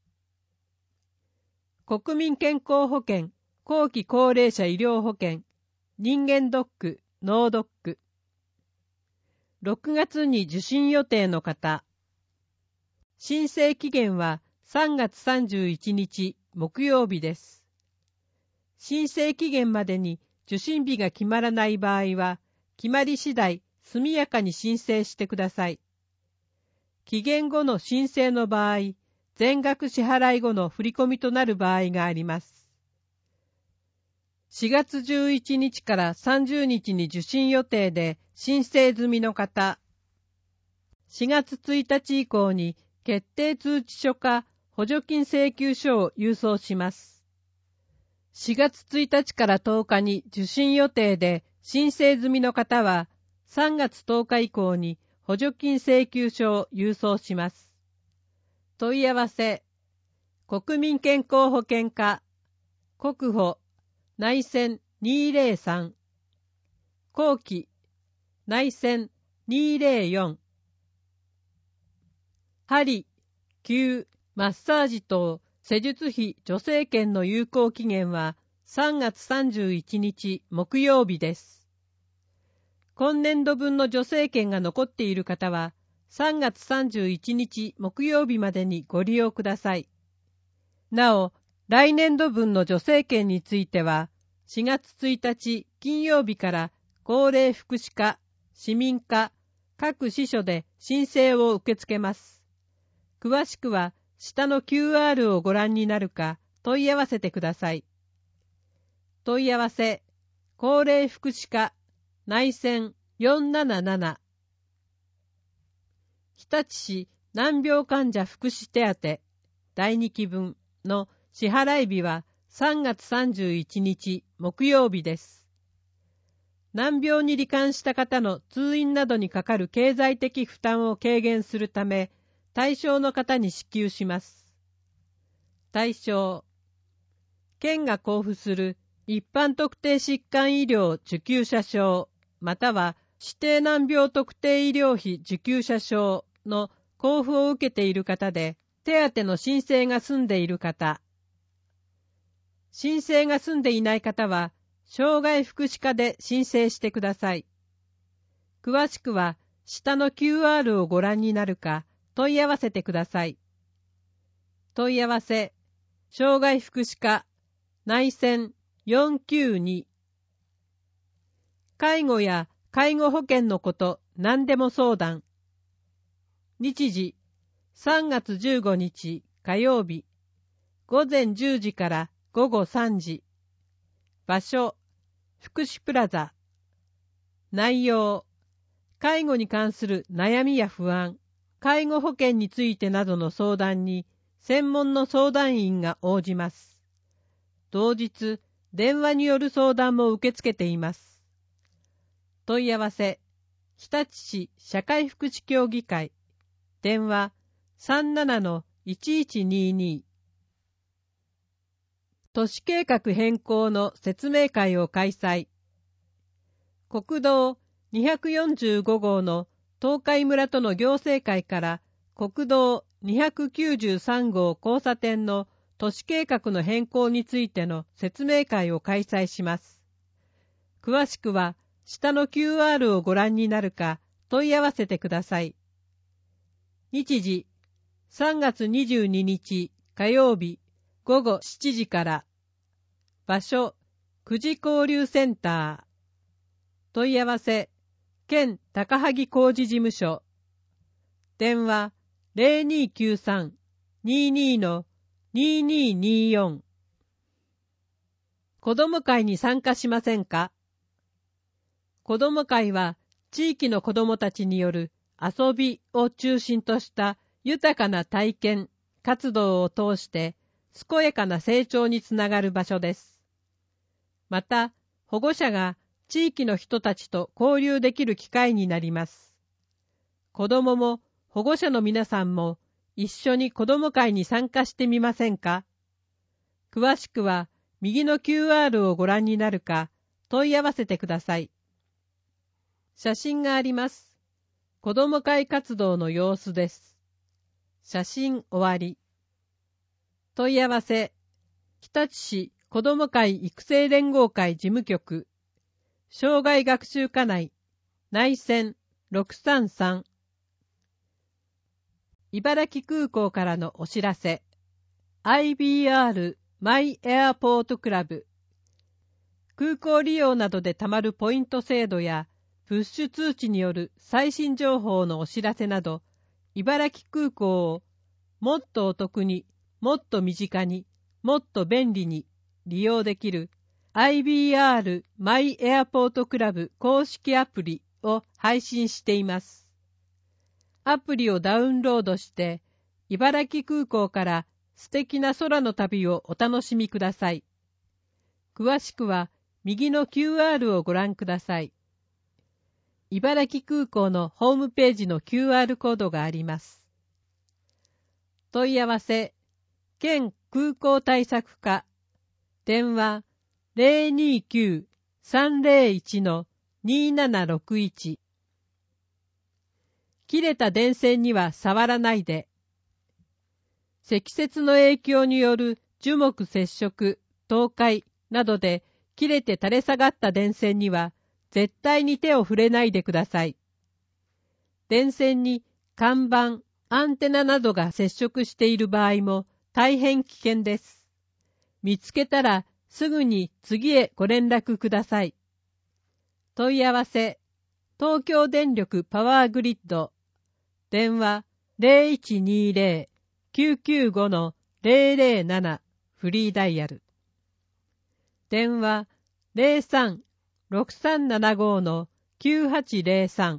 国民健康保険、後期高齢者医療保険、人間ドック、脳ドック。6月に受診予定の方。申請期限は3月31日木曜日です。申請期限までに受診日が決まらない場合は、決まり次第速やかに申請してください。期限後の申請の場合、全額支払い後の振り込みとなる場合があります。4月11日から30日に受診予定で申請済みの方、4月1日以降に決定通知書か補助金請求書を郵送します。4月1日から10日に受診予定で申請済みの方は、3月10日以降に補助金請求書を郵送します。問い合わせ、国民健康保険課、国保、内線203、後期、内線204、針、灸、マッサージ等、施術費助成券の有効期限は3月31日木曜日です。今年度分の助成券が残っている方は、3月31日木曜日までにご利用ください。なお、来年度分の助成券については、4月1日金曜日から高齢福祉課、市民課、各支所で申請を受け付けます。詳しくは下の QR をご覧になるか問い合わせてください。問い合わせ、高齢福祉課、内線477、日立市難病患者福祉手当第2期分の支払い日は3月31日木曜日です。難病に罹患した方の通院などにかかる経済的負担を軽減するため、対象の方に支給します。対象、県が交付する一般特定疾患医療受給者証、または指定難病特定医療費受給者証の交付を受けている方で、手当の申請が済んでいる方。申請が済んでいない方は、障害福祉課で申請してください。詳しくは、下の QR をご覧になるか、問い合わせてください。問い合わせ、障害福祉課、内線492。介護や介護保険のこと何でも相談。日時、3月15日火曜日、午前10時から午後3時。場所、福祉プラザ。内容、介護に関する悩みや不安、介護保険についてなどの相談に専門の相談員が応じます。同日、電話による相談も受け付けています。問い合わせ、日立市社会福祉協議会、電話 37-1122。都市計画変更の説明会を開催。国道245号の東海村との行政会から国道293号交差点の都市計画の変更についての説明会を開催します。詳しくは下の QR をご覧になるか問い合わせてください。日時、3月22日火曜日午後7時から。場所、久慈交流センター。問い合わせ、県高萩工事事務所。電話、0293-22-2224。子ども会に参加しませんか？子ども会は、地域の子どもたちによる遊びを中心とした豊かな体験、活動を通して、健やかな成長につながる場所です。また、保護者が地域の人たちと交流できる機会になります。子どもも保護者の皆さんも一緒に子ども会に参加してみませんか？詳しくは右の QR をご覧になるか問い合わせてください。写真があります。子ども会活動の様子です。写真終わり。問い合わせ、日立市子ども会育成連合会事務局、障害学習課内、内線633。茨城空港からのお知らせ、IBR マイエアポートクラブ、空港利用などでたまるポイント制度や、プッシュ通知による最新情報のお知らせなど、茨城空港をもっとお得に、もっと身近に、もっと便利に利用できる IBR マイエアポートクラブ公式アプリを配信しています。アプリをダウンロードして、茨城空港から素敵な空の旅をお楽しみください。詳しくは右の QR をご覧ください。 茨城空港のホームページの QR コードがあります。問い合わせ、県空港対策課、電話 029-301-2761。切れた電線には触らないで。積雪の影響による樹木接触、倒壊などで切れて垂れ下がった電線には絶対に手を触れないでください。電線に看板、アンテナなどが接触している場合も大変危険です。見つけたらすぐに次へご連絡ください。問い合わせ、東京電力パワーグリッド、電話 0120-995-007 フリーダイヤル。電話 03-6375-9803。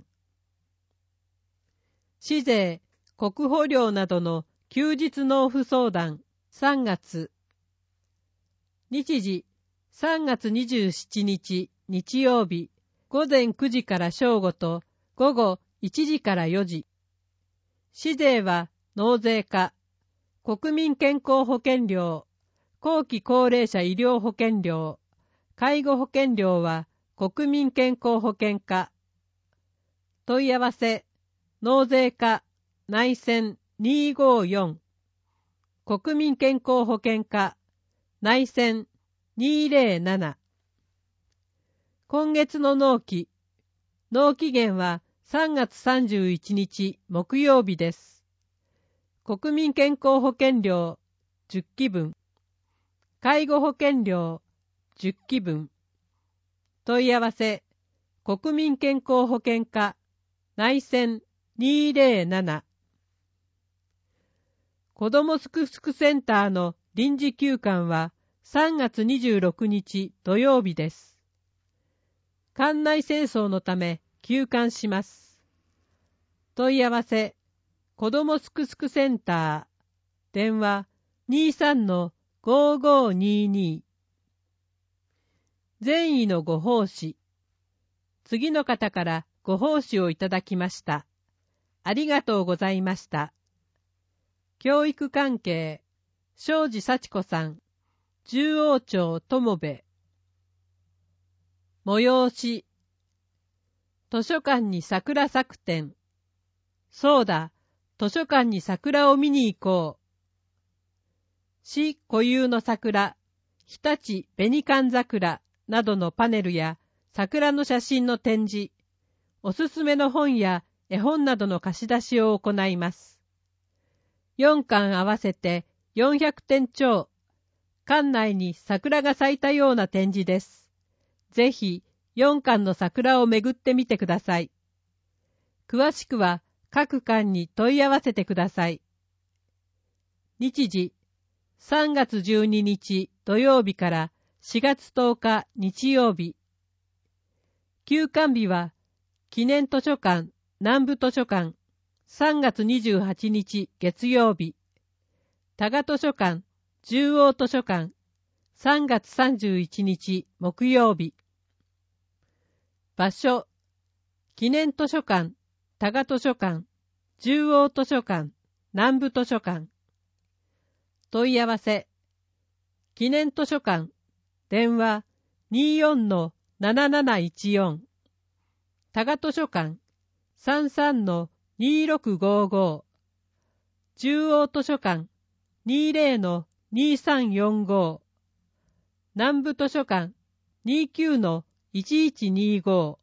市税、国保料などの休日納付相談3月。日時3月27日日曜日午前9時から正午と午後1時から4時。市税は納税課、国民健康保険料、後期高齢者医療保険料、介護保険料は国民健康保険課。問い合わせ、納税課、内線254、国民健康保険課、内線207。今月の納期限は3月31日木曜日です。国民健康保険料10期分、介護保険料10期分。問い合わせ、国民健康保険課、内線207。子どもすくすくセンターの臨時休館は3月26日土曜日です。館内清掃のため休館します。問い合わせ、子どもすくすくセンター、電話 23-5522。善意のご奉仕。次の方からご奉仕をいただきました。ありがとうございました。教育関係、庄司幸子さん、十王町友部。催し、図書館に桜咲く展。そうだ、図書館に桜を見に行こう。市固有の桜、日立紅寒桜などのパネルや桜の写真の展示、おすすめの本や絵本などの貸し出しを行います。4館合わせて400点超。館内に桜が咲いたような展示です。ぜひ4館の桜を巡ってみてください。詳しくは各館に問い合わせてください。日時、3月12日土曜日から4月10日日曜日。休館日は、記念図書館、南部図書館、3月28日月曜日。多賀図書館、十王図書館、3月31日木曜日。場所、記念図書館、多賀図書館、十王図書館、南部図書館。問い合わせ、記念図書館、電話 24-7714。多賀図書館、33-2655。十王図書館、20-2345。南部図書館、29-1125。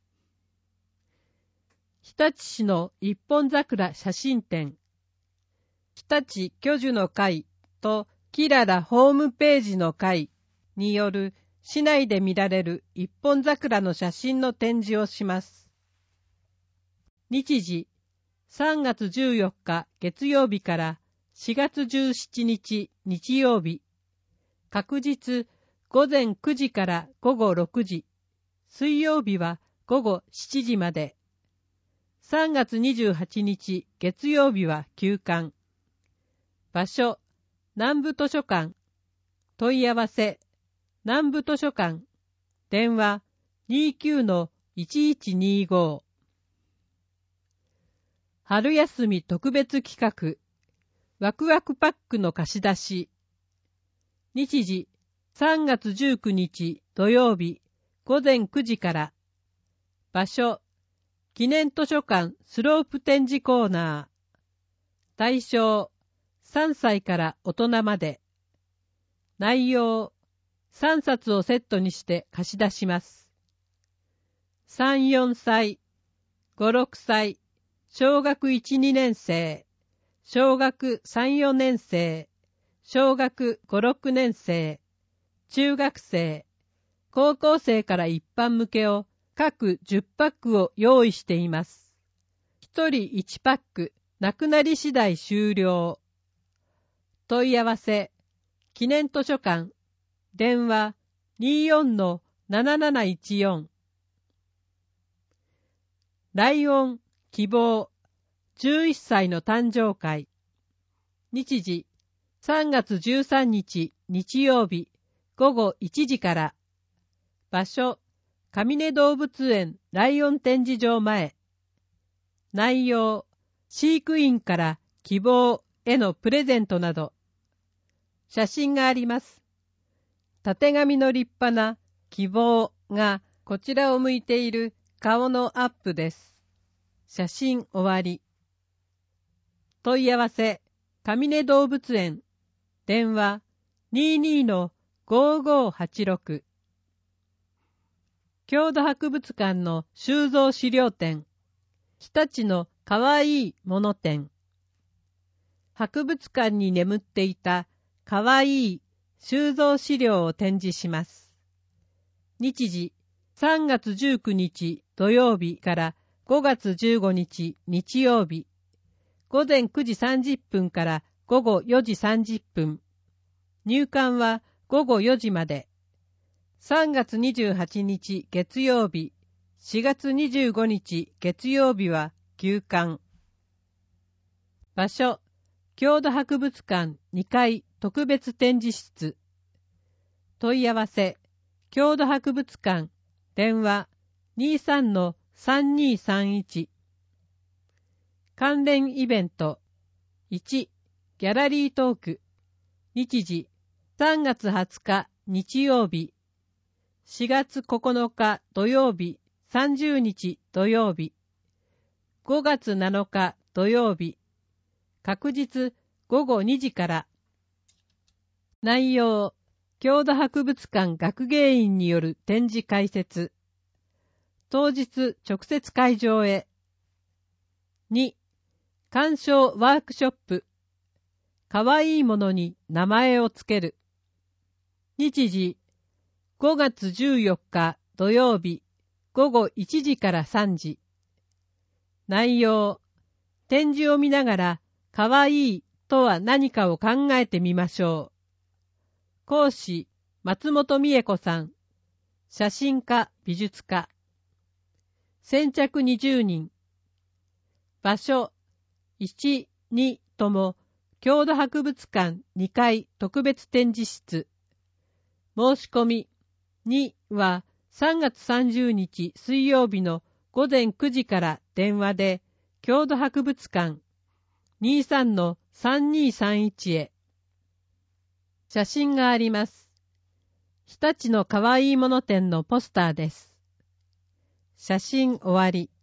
日立市の一本桜写真展。日立巨樹の会とキララホームページの会による市内で見られる一本桜の写真の展示をします。日時、3月14日月曜日から4月17日日曜日。確日、午前9時から午後6時。水曜日は午後7時まで。3月28日月曜日は休館。場所、南部図書館。問い合わせ、南部図書館。電話 29-1125。 春休み特別企画、ワクワクパックの貸し出し。日時、3月19日土曜日、午前9時から。場所、記念図書館スロープ展示コーナー。対象、3歳から大人まで。内容、3冊をセットにして貸し出します。3、4歳、5、6歳、小学1、2年生、小学3、4年生、小学5、6年生、中学生、高校生から一般向けを各10パックを用意しています。1人1パック、なくなり次第終了。問い合わせ、記念図書館、電話 24-7714。ライオン希望11歳の誕生会。日時3月13日日曜日午後1時から。場所上根動物園ライオン展示場前。内容飼育員から希望へのプレゼントなど。写真があります。たてがみの立派な希望がこちらを向いている顔のアップです。写真終わり。問い合わせ、上根動物園。電話、22-5586。郷土博物館の収蔵資料展。日立のかわいいもの展。博物館に眠っていたかわいい収蔵資料を展示します。日時、3月19日土曜日から5月15日日曜日、午前9時30分から午後4時30分。入館は午後4時まで。3月28日月曜日、4月25日月曜日は休館。場所、郷土博物館2階特別展示室。問い合わせ、郷土博物館、電話 23-3231。関連イベント、1、ギャラリートーク。日時、3月20日日曜日、4月9日土曜日、30日土曜日、5月7日土曜日、確日午後2時から。内容、郷土博物館学芸員による展示解説。当日直接会場へ。2、鑑賞ワークショップ。かわいいものに名前をつける。日時、5月14日土曜日、午後1時から3時。内容、展示を見ながら、かわいいとは何かを考えてみましょう。講師、松本美恵子さん。写真家、美術家。先着20人。場所、1、2とも、郷土博物館2階特別展示室。申し込み、2は3月30日水曜日の午前9時から電話で、郷土博物館 23-3231 へ。写真があります。日立のかわいいもの展のポスターです。写真終わり。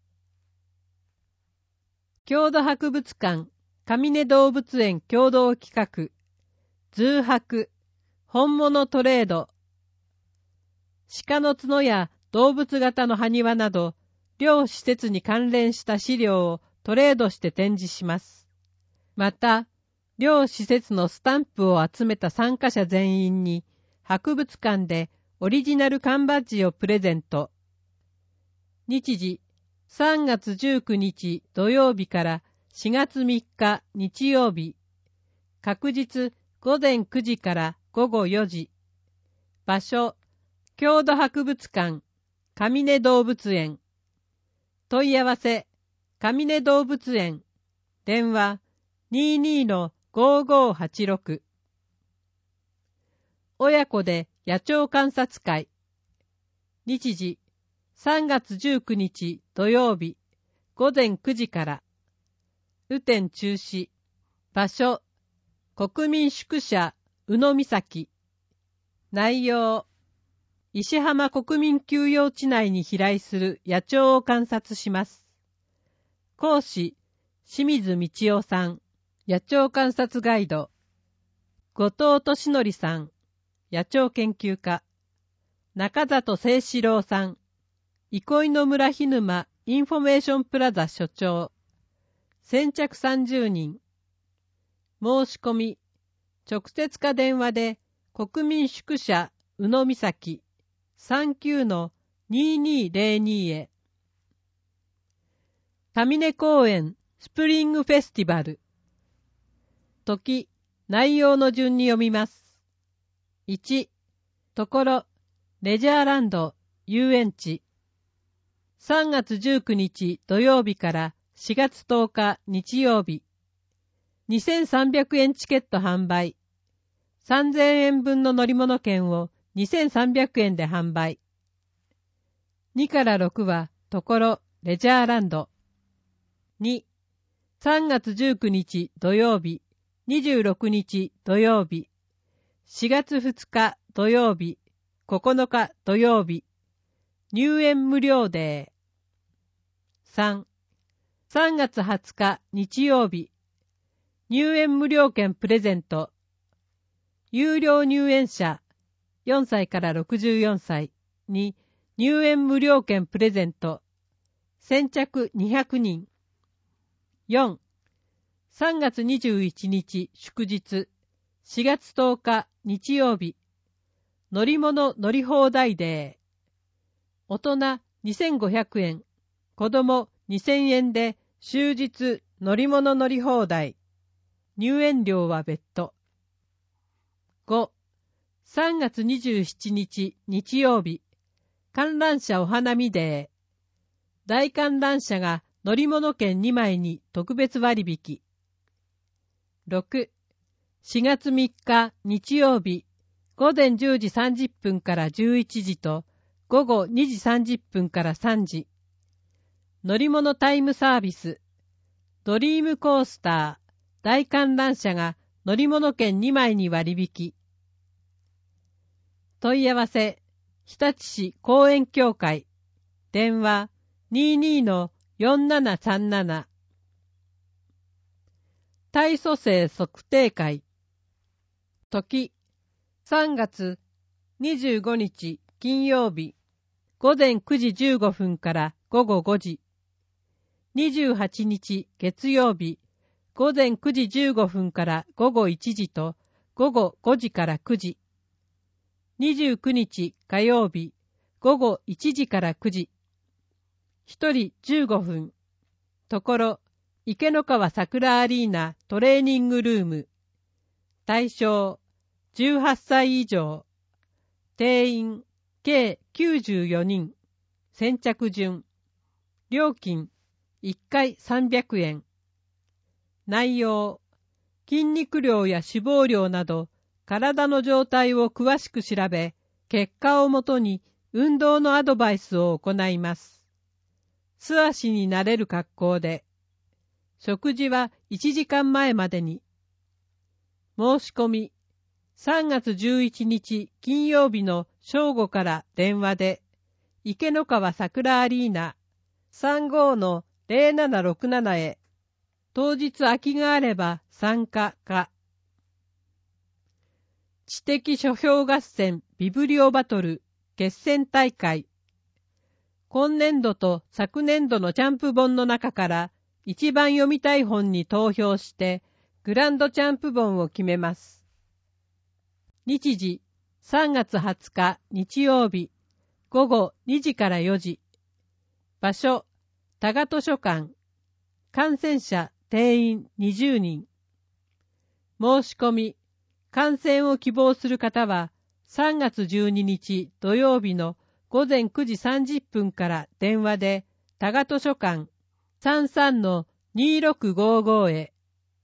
郷土博物館上根動物園共同企画、ズーハク、本物トレード。鹿の角や動物型の埴輪など、両施設に関連した資料をトレードして展示します。また、両施設のスタンプを集めた参加者全員に、博物館でオリジナル缶バッジをプレゼント。日時、3月19日土曜日から4月3日日曜日。確日午前9時から午後4時。場所、郷土博物館、上根動物園。問い合わせ、上根動物園。電話、22-5586。親子で野鳥観察会。日時、3月19日土曜日、午前9時から。 雨天中止。場所、国民宿舎、宇野岬。内容、石浜国民休養地内に飛来する野鳥を観察します。講師、清水道夫さん、野鳥観察ガイド。後藤俊則さん、野鳥研究家。中里清志郎さん、憩いの村日沼インフォメーションプラザ所長。先着30人。申し込み、直接か電話で、国民宿舎宇野岬 39-2202 へ。田峰公園スプリングフェスティバル。時、内容の順に読みます。1、ところ、レジャーランド遊園地。3月19日土曜日から4月10日日曜日。2300円チケット販売。3000円分の乗り物券を2300円で販売。2から6はところレジャーランド。2、3月19日土曜日、26日土曜日、4月2日土曜日、9日土曜日、入園無料デー。3、3月20日日曜日、入園無料券プレゼント。有料入園者4歳から64歳に入園無料券プレゼント。先着200人。4、3月21日祝日、4月10日日曜日、乗り物乗り放題デー。大人2500円、子供2000円で終日乗り物乗り放題。入園料は別途。5、3月27日日曜日、観覧車お花見デー。大観覧車が乗り物券2枚に特別割引。6、4月3日日曜日、午前10時30分から11時と午後2時30分から3時。乗り物タイムサービス。ドリームコースター、大観覧車が乗り物券2枚に割引。問い合わせ、日立市公園協会。電話、22-4737。体組成測定会。時、3月25日金曜日、午前9時15分から午後5時。28日月曜日、午前9時15分から午後1時と午後5時から9時。29日火曜日、午後1時から9時。1人15分。ところ、池の川桜アリーナトレーニングルーム。対象、18歳以上。定員、計94人。先着順。料金、1回300円。内容、筋肉量や脂肪量など、体の状態を詳しく調べ、結果をもとに運動のアドバイスを行います。素足になれる格好で、食事は1時間前までに。申し込み、3月11日金曜日の正午から電話で、池の川桜アリーナ 35-0767 へ、当日空きがあれば参加か。知的書評合戦ビブリオバトル決戦大会。今年度と昨年度のチャンプ本の中から一番読みたい本に投票してグランドチャンプ本を決めます。日時3月20日日曜日午後2時から4時。場所多賀図書館。観戦者定員20人。申し込み、観戦を希望する方は3月12日土曜日の午前9時30分から電話で多賀図書館 33-2655 へ。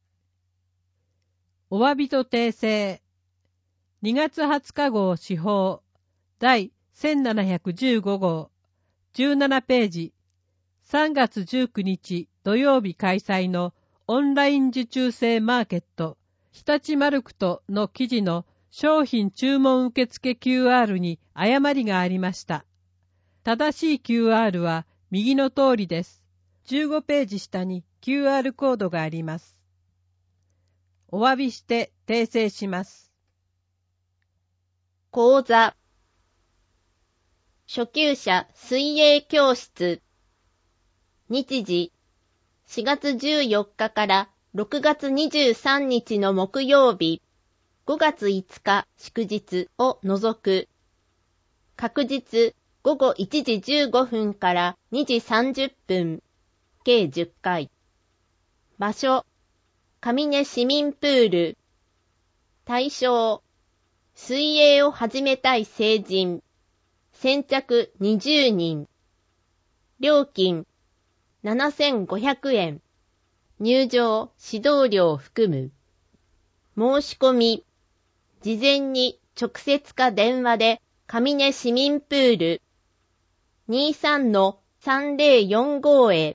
お詫びと訂正。2月20日号司法第1715号17ページ。3月19日土曜日開催のオンライン受注制マーケット、日立マルクトの記事の商品注文受付 QR に誤りがありました。正しい QR は右の通りです。15ページ下に QR コードがあります。お詫びして訂正します。 講座。初級者水泳教室。日時。4月14日から6月23日の木曜日、5月5日祝日を除く。確日午後1時15分から2時30分、計10回。場所、上根市民プール。対象、水泳を始めたい成人。先着20人。料金、7500円。入場、指導料含む。申し込み。事前に直接か電話で上根市民プール 23-3045 へ。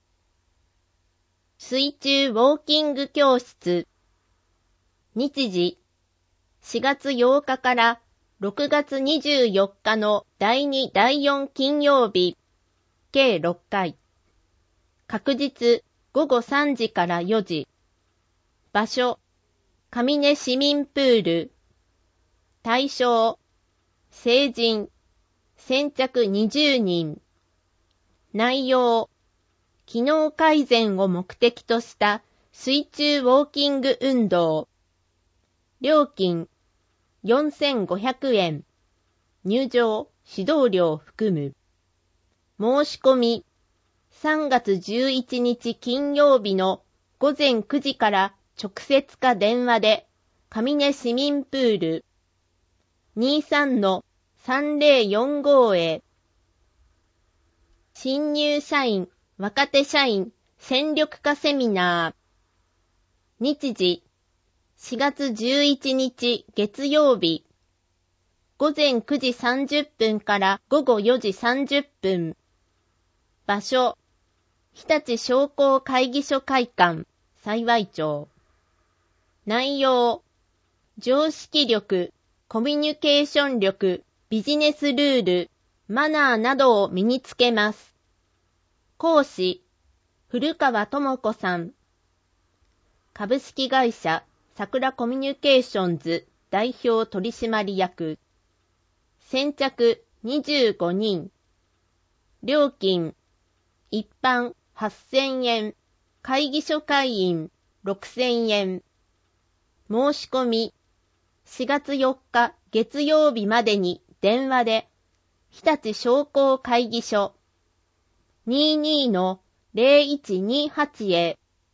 水中ウォーキング教室。日時。4月8日から6月24日の第2、第4金曜日。計6回。確日午後3時から4時。場所、上根市民プール。対象、成人、先着20人。内容、機能改善を目的とした水中ウォーキング運動。料金、4500円。入場、指導料含む。申し込み、3月11日金曜日の午前9時から直接か電話で上根市民プール 23-3045 へ。新入社員、若手社員戦力化セミナー。日時、4月11日月曜日、午前9時30分から午後4時30分。場所、日立商工会議所会館、幸町。内容、常識力、コミュニケーション力、ビジネスルール、マナーなどを身につけます。講師、古川智子さん。株式会社、桜コミュニケーションズ代表取締役。先着25人。料金、一般8000円、会議所会員6000円。申し込み、4月4日月曜日までに電話で、日立商工会議所 22-0128 へ。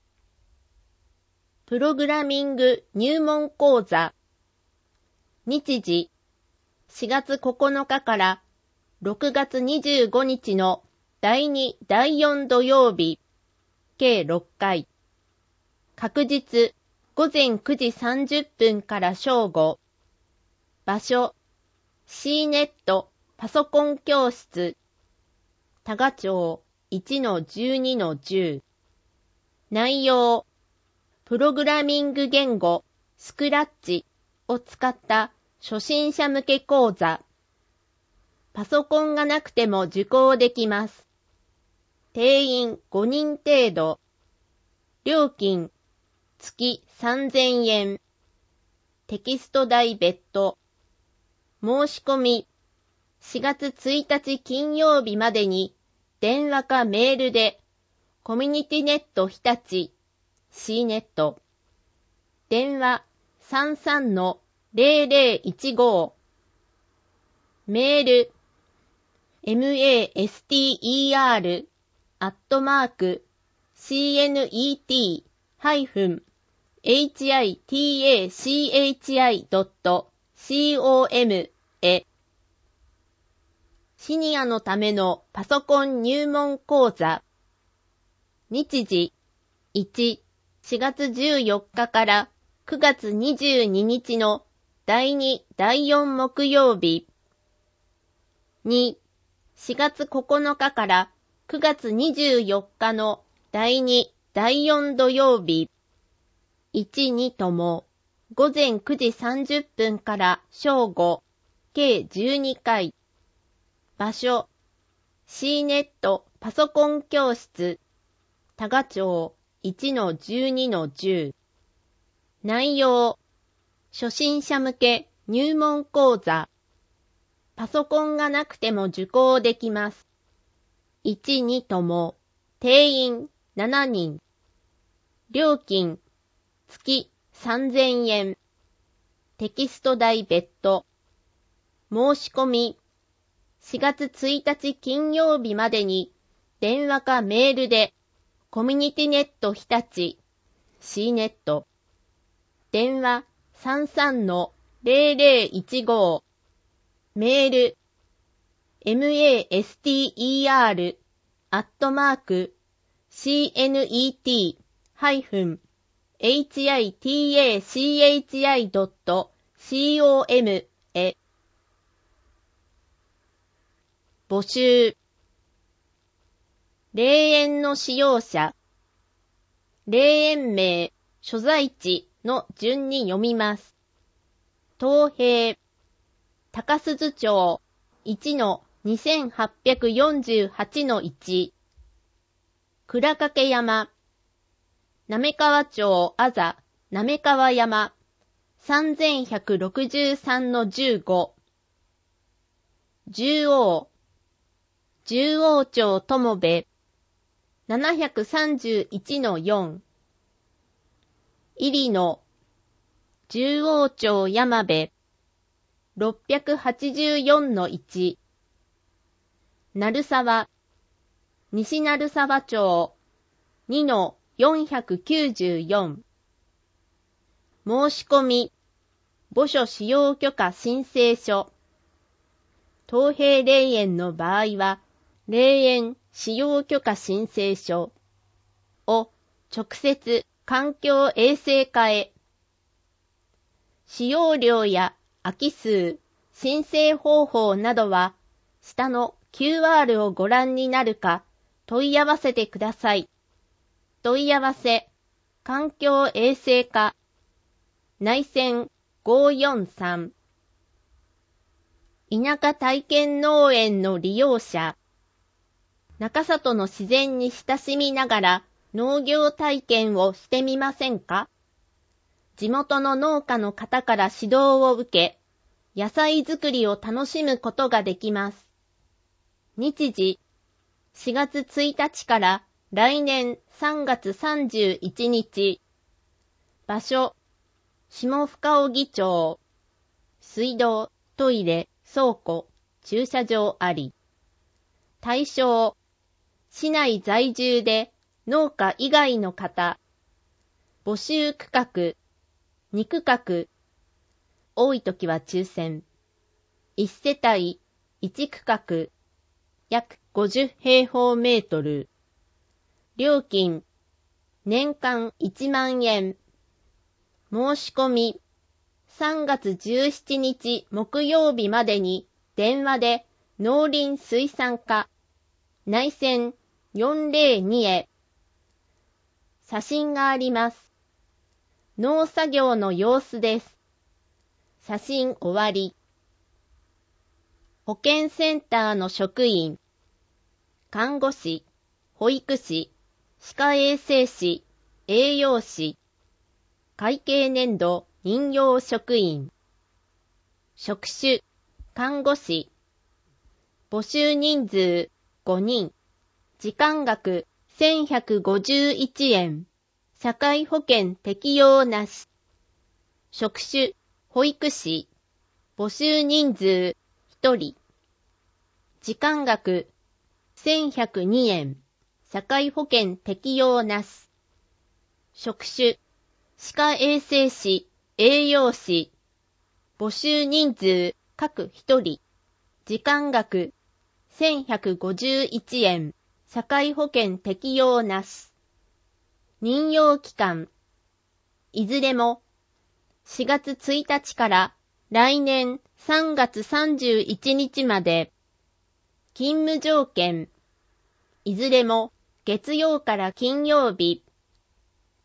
プログラミング入門講座。日時、4月9日から6月25日の第2、第4土曜日、計6回。確日、午前9時30分から正午。場所、C ネットパソコン教室。多賀町 1-12-10。内容、プログラミング言語、スクラッチを使った初心者向け講座。パソコンがなくても受講できます。定員5人程度。料金、月3000円。テキスト代別途。申し込み、4月1日金曜日までに、電話かメールで、コミュニティネット日立、C ネット。電話 33-0015。メール、master-cnet-hitach.com へ。シニアのためのパソコン入門講座。日時、1、4月14日から9月22日の第2、第4木曜日。2、4月9日から9月24日の第2、 第4土曜日。1、2とも、午前9時30分から正午、計12回。場所、C ネットパソコン教室、多賀町 1-12-10。内容、初心者向け入門講座。パソコンがなくても受講できます。1、2とも、定員7人。料金、月3000円。テキスト代別途。申し込み、4月1日金曜日までに、電話かメールで、コミュニティネット日立、C ネット。電話33-0015。メール、master-cnet-hitach.com へ。募集。霊園の使用者。霊園名、所在地の順に読みます。東平、高鈴町 1-2848-1。倉掛山、滑川町あざ、滑川山 3163-15。十王、十王町友部 731-4。入野、十王町山部 684-1。鳴沢、西鳴沢町 2-494。申し込み、墓所使用許可申請書。東平霊園の場合は、霊園使用許可申請書を直接環境衛生課へ。使用量や空き数、申請方法などは、下の QR をご覧になるか問い合わせてください。問い合わせ、環境衛生課、内線543。田舎体験農園の利用者。中里の自然に親しみながら農業体験をしてみませんか？地元の農家の方から指導を受け、野菜作りを楽しむことができます。日時、4月1日から来年3月31日。場所、下深荻町。水道、トイレ、倉庫、駐車場あり。対象、市内在住で農家以外の方。募集区画、2区画。多い時は抽選。1世帯、1区画。約50平方メートル。料金、年間1万円。申し込み、3月17日木曜日までに電話で農林水産課内線402へ。写真があります。農作業の様子です。写真終わり。保健センターの職員、看護師、保育士、歯科衛生士、栄養士、会計年度任用職員。職種、看護師。募集人数5人。時間額1151円。社会保険適用なし。職種、保育士。募集人数1人。時間額1102円。社会保険適用なし。職種、歯科衛生士、栄養士。募集人数各1人。時間額1151円。社会保険適用なし。任用期間。いずれも4月1日から来年3月31日まで。勤務条件。いずれも月曜から金曜日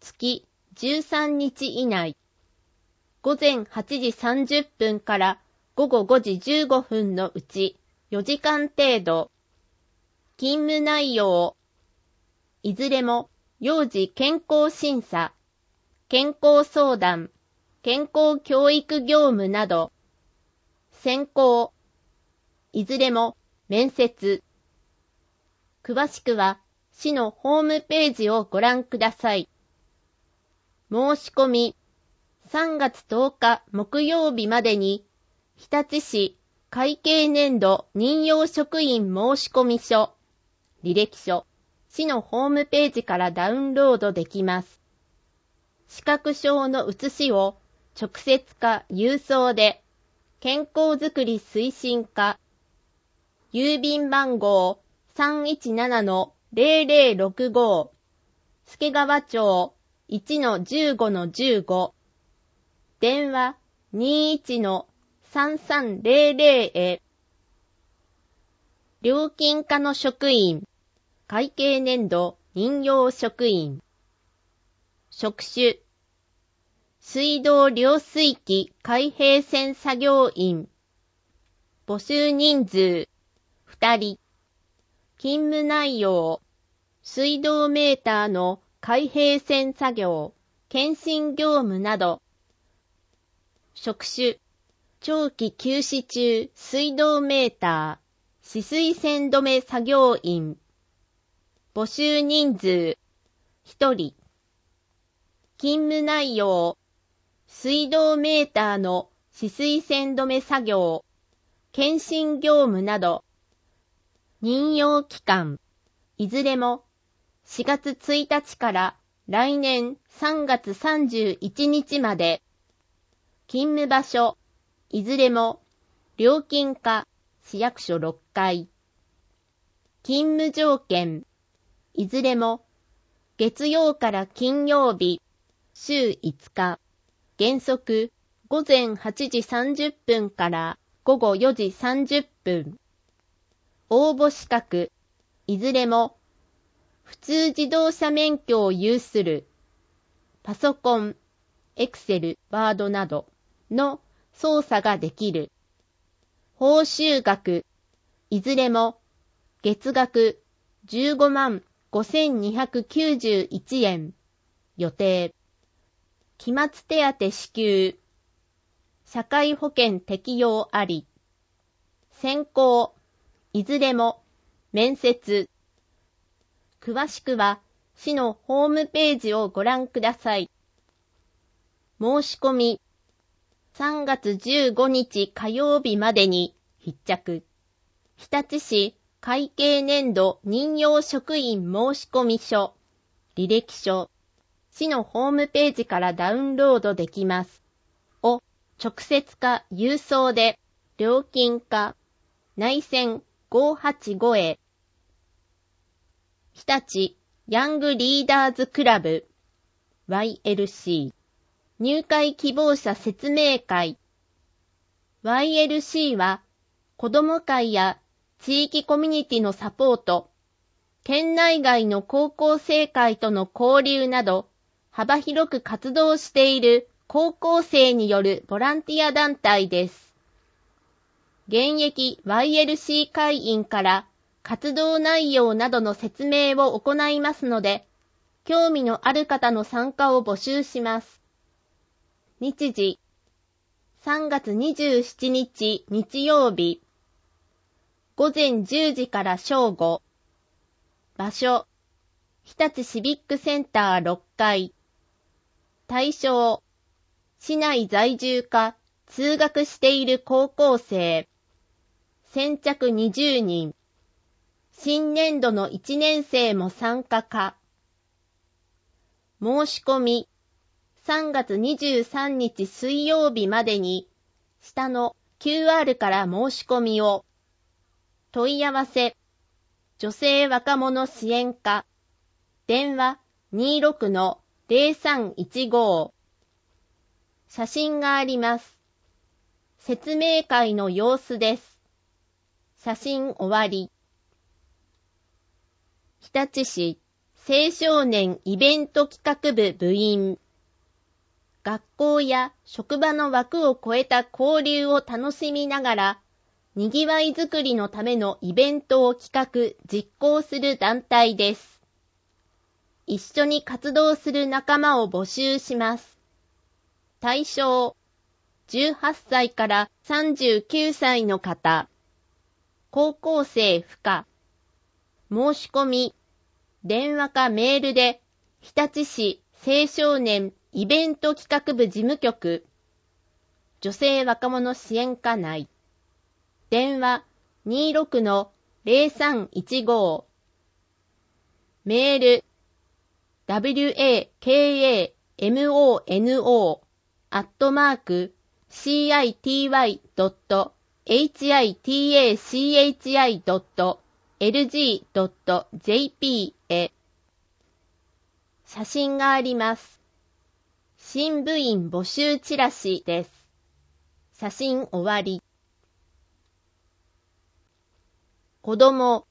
月13日以内、午前8時30分から午後5時15分のうち4時間程度、勤務内容、いずれも幼児健康審査、健康相談、健康教育業務など、選考、いずれも面接。詳しくは市のホームページをご覧ください。申し込み、3月10日木曜日までに、日立市会計年度任用職員申込書、履歴書、市のホームページからダウンロードできます。資格証の写しを直接か郵送で、健康づくり推進課、郵便番号 317-0065、助川町 1-15-15、電話 21-3300 へ。料金課の職員、会計年度任用職員。職種、水道量水器開閉栓作業員。募集人数、2人。勤務内容、水道メーターの開閉栓作業、検針業務など。職種、長期休止中水道メーター、止水栓止め作業員。募集人数、1人。勤務内容、水道メーターの止水栓止め作業、検針業務など。任用期間、いずれも4月1日から来年3月31日まで。勤務場所、いずれも料金課市役所6階。勤務条件、いずれも月曜から金曜日、週5日、原則午前8時30分から午後4時30分。応募資格、いずれも普通自動車免許を有するパソコン、エクセル、ワードなどの操作ができる。報酬額、いずれも月額15万5291円予定。期末手当支給。社会保険適用あり。選考、いずれも面接。詳しくは市のホームページをご覧ください。申し込み、3月15日火曜日までに必着。日立市会計年度任用職員申込書、履歴書、市のホームページからダウンロードできます。を直接か郵送で、料金課、内線585へ。日立ヤングリーダーズクラブ YLC 入会希望者説明会。 YLC は子ども会や地域コミュニティのサポート、県内外の高校生会との交流など幅広く活動している高校生によるボランティア団体です。現役 YLC 会員から活動内容などの説明を行いますので、興味のある方の参加を募集します。日時、3月27日日曜日、午前10時から正午。場所、日立シビックセンター6階。対象、市内在住か通学している高校生。先着20人。新年度の1年生も参加か。申し込み、3月23日水曜日までに、下の QR から申し込みを。問い合わせ、女性若者支援課、電話 26-0315。写真があります。説明会の様子です。写真終わり。日立市青少年イベント企画部部員。学校や職場の枠を超えた交流を楽しみながら、にぎわいづくりのためのイベントを企画・実行する団体です。一緒に活動する仲間を募集します。対象、18歳から39歳の方。高校生不可。申し込み、電話かメールで、日立市青少年イベント企画部事務局、女性若者支援課内。電話 26-0315。メール wakamo@city.hitachi.lg.jp へ。写真があります。新部員募集チラシです。写真終わり。子供。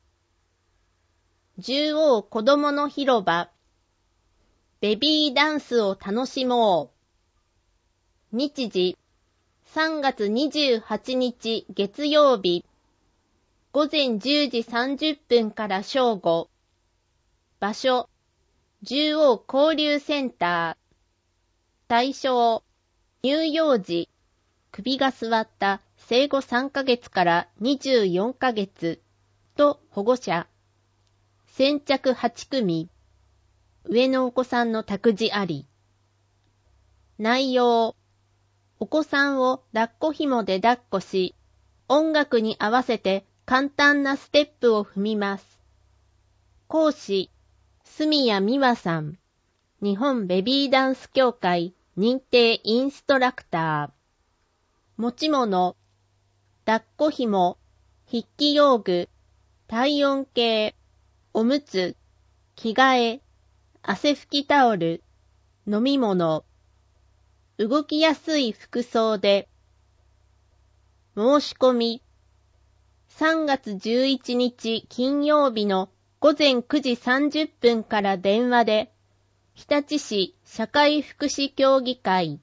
縦横子供の広場。ベビーダンスを楽しもう。日時、3月28日月曜日。午前10時30分から正午。場所、縦横交流センター。対象、乳幼児、首が座った生後3ヶ月から24ヶ月と保護者。先着8組。上のお子さんの託児あり。内容、お子さんを抱っこ紐で抱っこし、音楽に合わせて簡単なステップを踏みます。講師、住谷美和さん。日本ベビーダンス協会認定インストラクター。持ち物、抱っこ紐、筆記用具、体温計、おむつ、着替え、汗拭きタオル、飲み物。動きやすい服装で。申し込み。3月11日金曜日の午前9時30分から電話で、日立市社会福祉協議会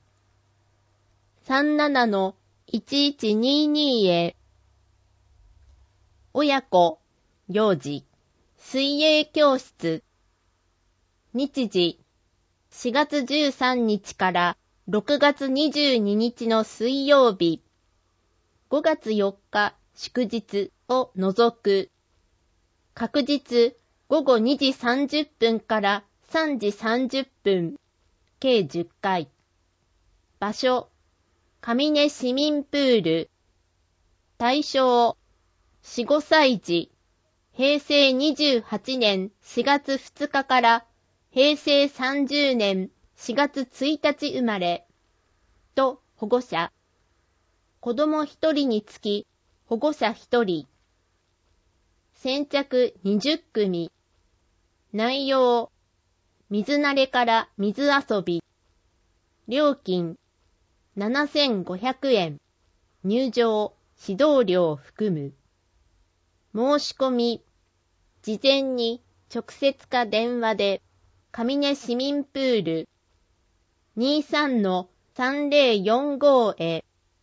37-1122 へ。親子、幼児、水泳教室。日時、4月13日から6月22日の水曜日、5月4日祝日を除く。確日午後2時30分から3時30分、計10回。場所、上根市民プール。対象、4、5歳児。平成28年4月2日から平成30年4月1日生まれ。と保護者。子供1人につき保護者1人。先着20組。内容、水慣れから水遊び。料金、7500円。入場、指導料含む。申し込み、事前に直接か電話で、上根市民プール 23-3045 へ。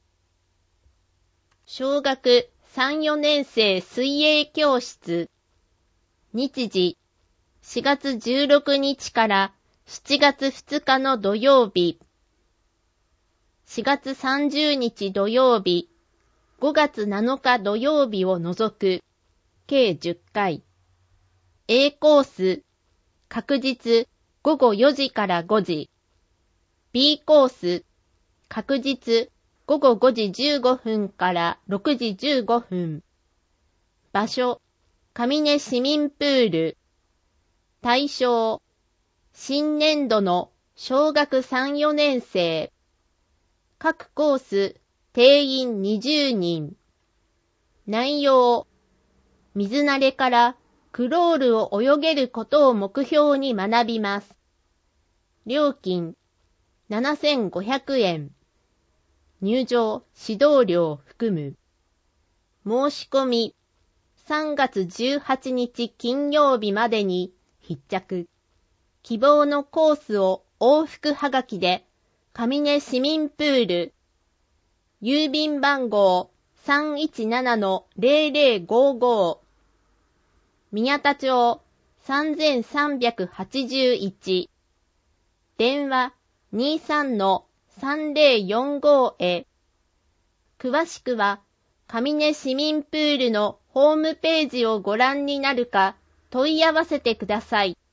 小学3、4年生水泳教室。日時、4月16日から7月2日の土曜日。4月30日土曜日、5月7日土曜日を除く、計10回。A コース、確日午後4時から5時。B コース、確日午後5時15分から6時15分。場所、上根市民プール。対象、新年度の小学3、4年生。各コース、定員20人。内容、水慣れからクロールを泳げることを目標に学びます。料金、7500円。入場、指導料含む。申し込み、3月18日金曜日までに、 必着。希望のコースを往復はがきで、上根市民プール、郵便番号 317-0055、宮田町3381、電話 23-3045 へ。詳しくは、上根市民プールのホームページをご覧になるか問い合わせてください。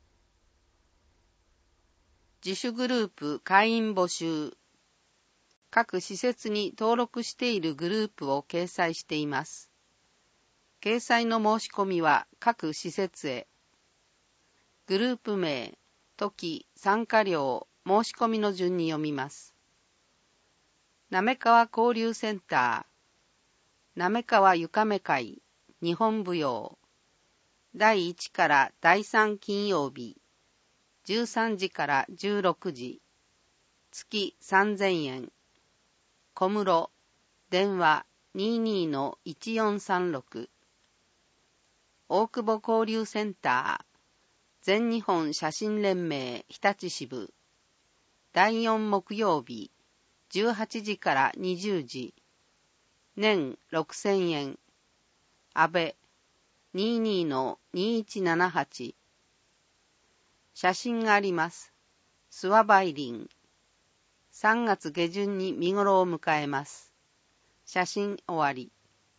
自主グループ会員募集。各施設に登録しているグループを掲載しています。掲載の申し込みは各施設へ。グループ名、時、参加料、申し込みの順に読みます。滑川交流センター、滑川ゆかめ会、日本舞踊、第1から第3金曜日、13時から16時、月3000円。小室、電話 22-1436。大久保交流センター、全日本写真連盟日立支部、第4木曜日、18時から20時、年6000円。安倍、22-2178。写真があります。諏訪梅林。3月下旬に見頃を迎えます。写真終わり。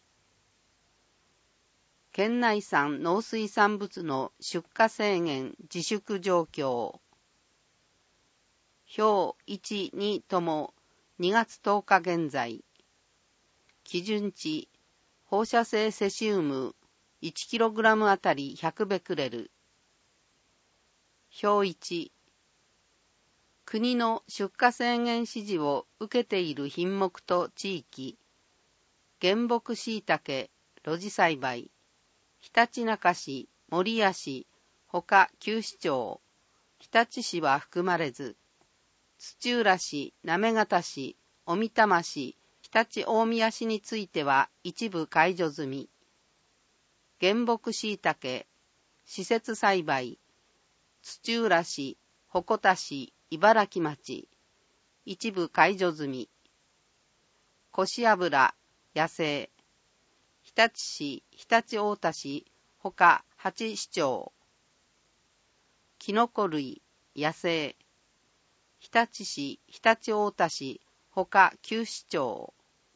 県内産農水産物の出荷制限自粛状況。表1、2とも2月10日現在。基準値、放射性セシウム 1kg あたり100ベクレル。表1、国の出荷制限指示を受けている品目と地域、原木椎茸、露地栽培、ひたちなか市、守谷市、ほか9市町、日立市は含まれず、土浦市、行方市、小美玉市、常陸大宮市については一部解除済み。原木椎茸、施設栽培、土浦市、鉾田市、茨城町、一部解除済み。腰油、野生、日立市、常陸太田市、ほか8市町。キノコ類、野生、日立市、常陸太田市、ほか9市町。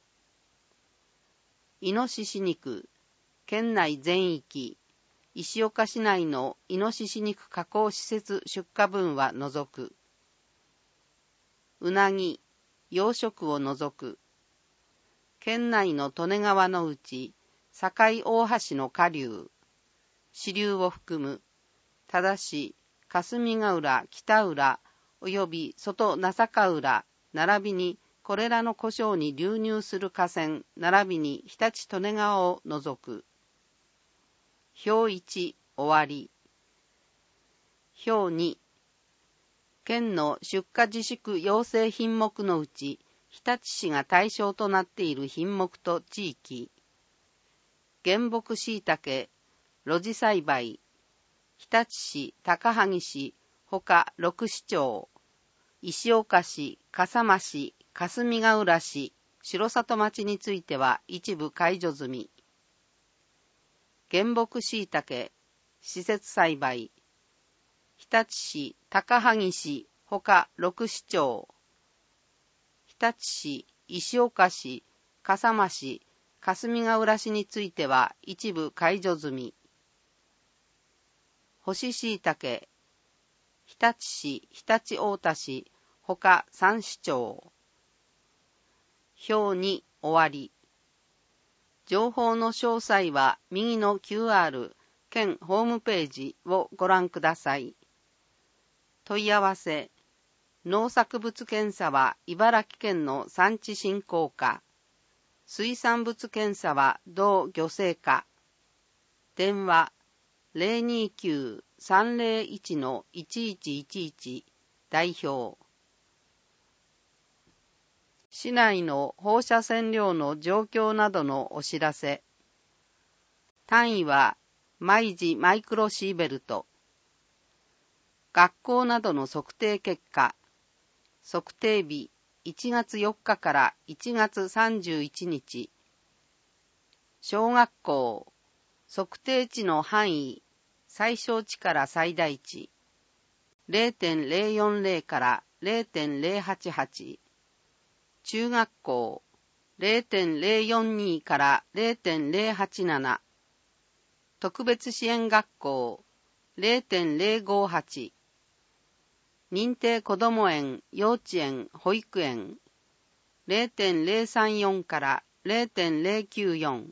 イノシシ肉、県内全域、石岡市内のイノシシ肉加工施設出荷分は除く。うなぎ、養殖を除く。県内の利根川のうち、境大橋の下流、支流を含む、ただし、霞ヶ浦、北浦、および外那坂浦、並びにこれらの湖沼に流入する河川、並びに日立利根川を除く。表1、終わり。表2、県の出荷自粛要請品目のうち、日立市が対象となっている品目と地域、原木椎茸、露地栽培、日立市、高萩市、ほか6市町、石岡市、笠間市、霞ヶ浦市、城里町については一部解除済み。原木椎茸、施設栽培、日立市、高萩市、ほか6市町、日立市、石岡市、笠間市、霞ヶ浦市については一部解除済み。干し椎茸、日立市、常陸太田市、ほか3市町。表2、終わり。情報の詳細は右の QR、県ホームページをご覧ください。問い合わせ。農作物検査は茨城県の産地振興課。水産物検査は同漁政課。電話 029-301-1111 代表。市内の放射線量の状況などのお知らせ。単位は毎時マイクロシーベルト。 学校などの測定結果、測定日1月4日から1月31日。小学校、測定値の範囲、最小値から最大値、0.040 から 0.088。中学校、0.042 から 0.087。特別支援学校、0.058。認定こども園、幼稚園、保育園、0.034 から 0.094。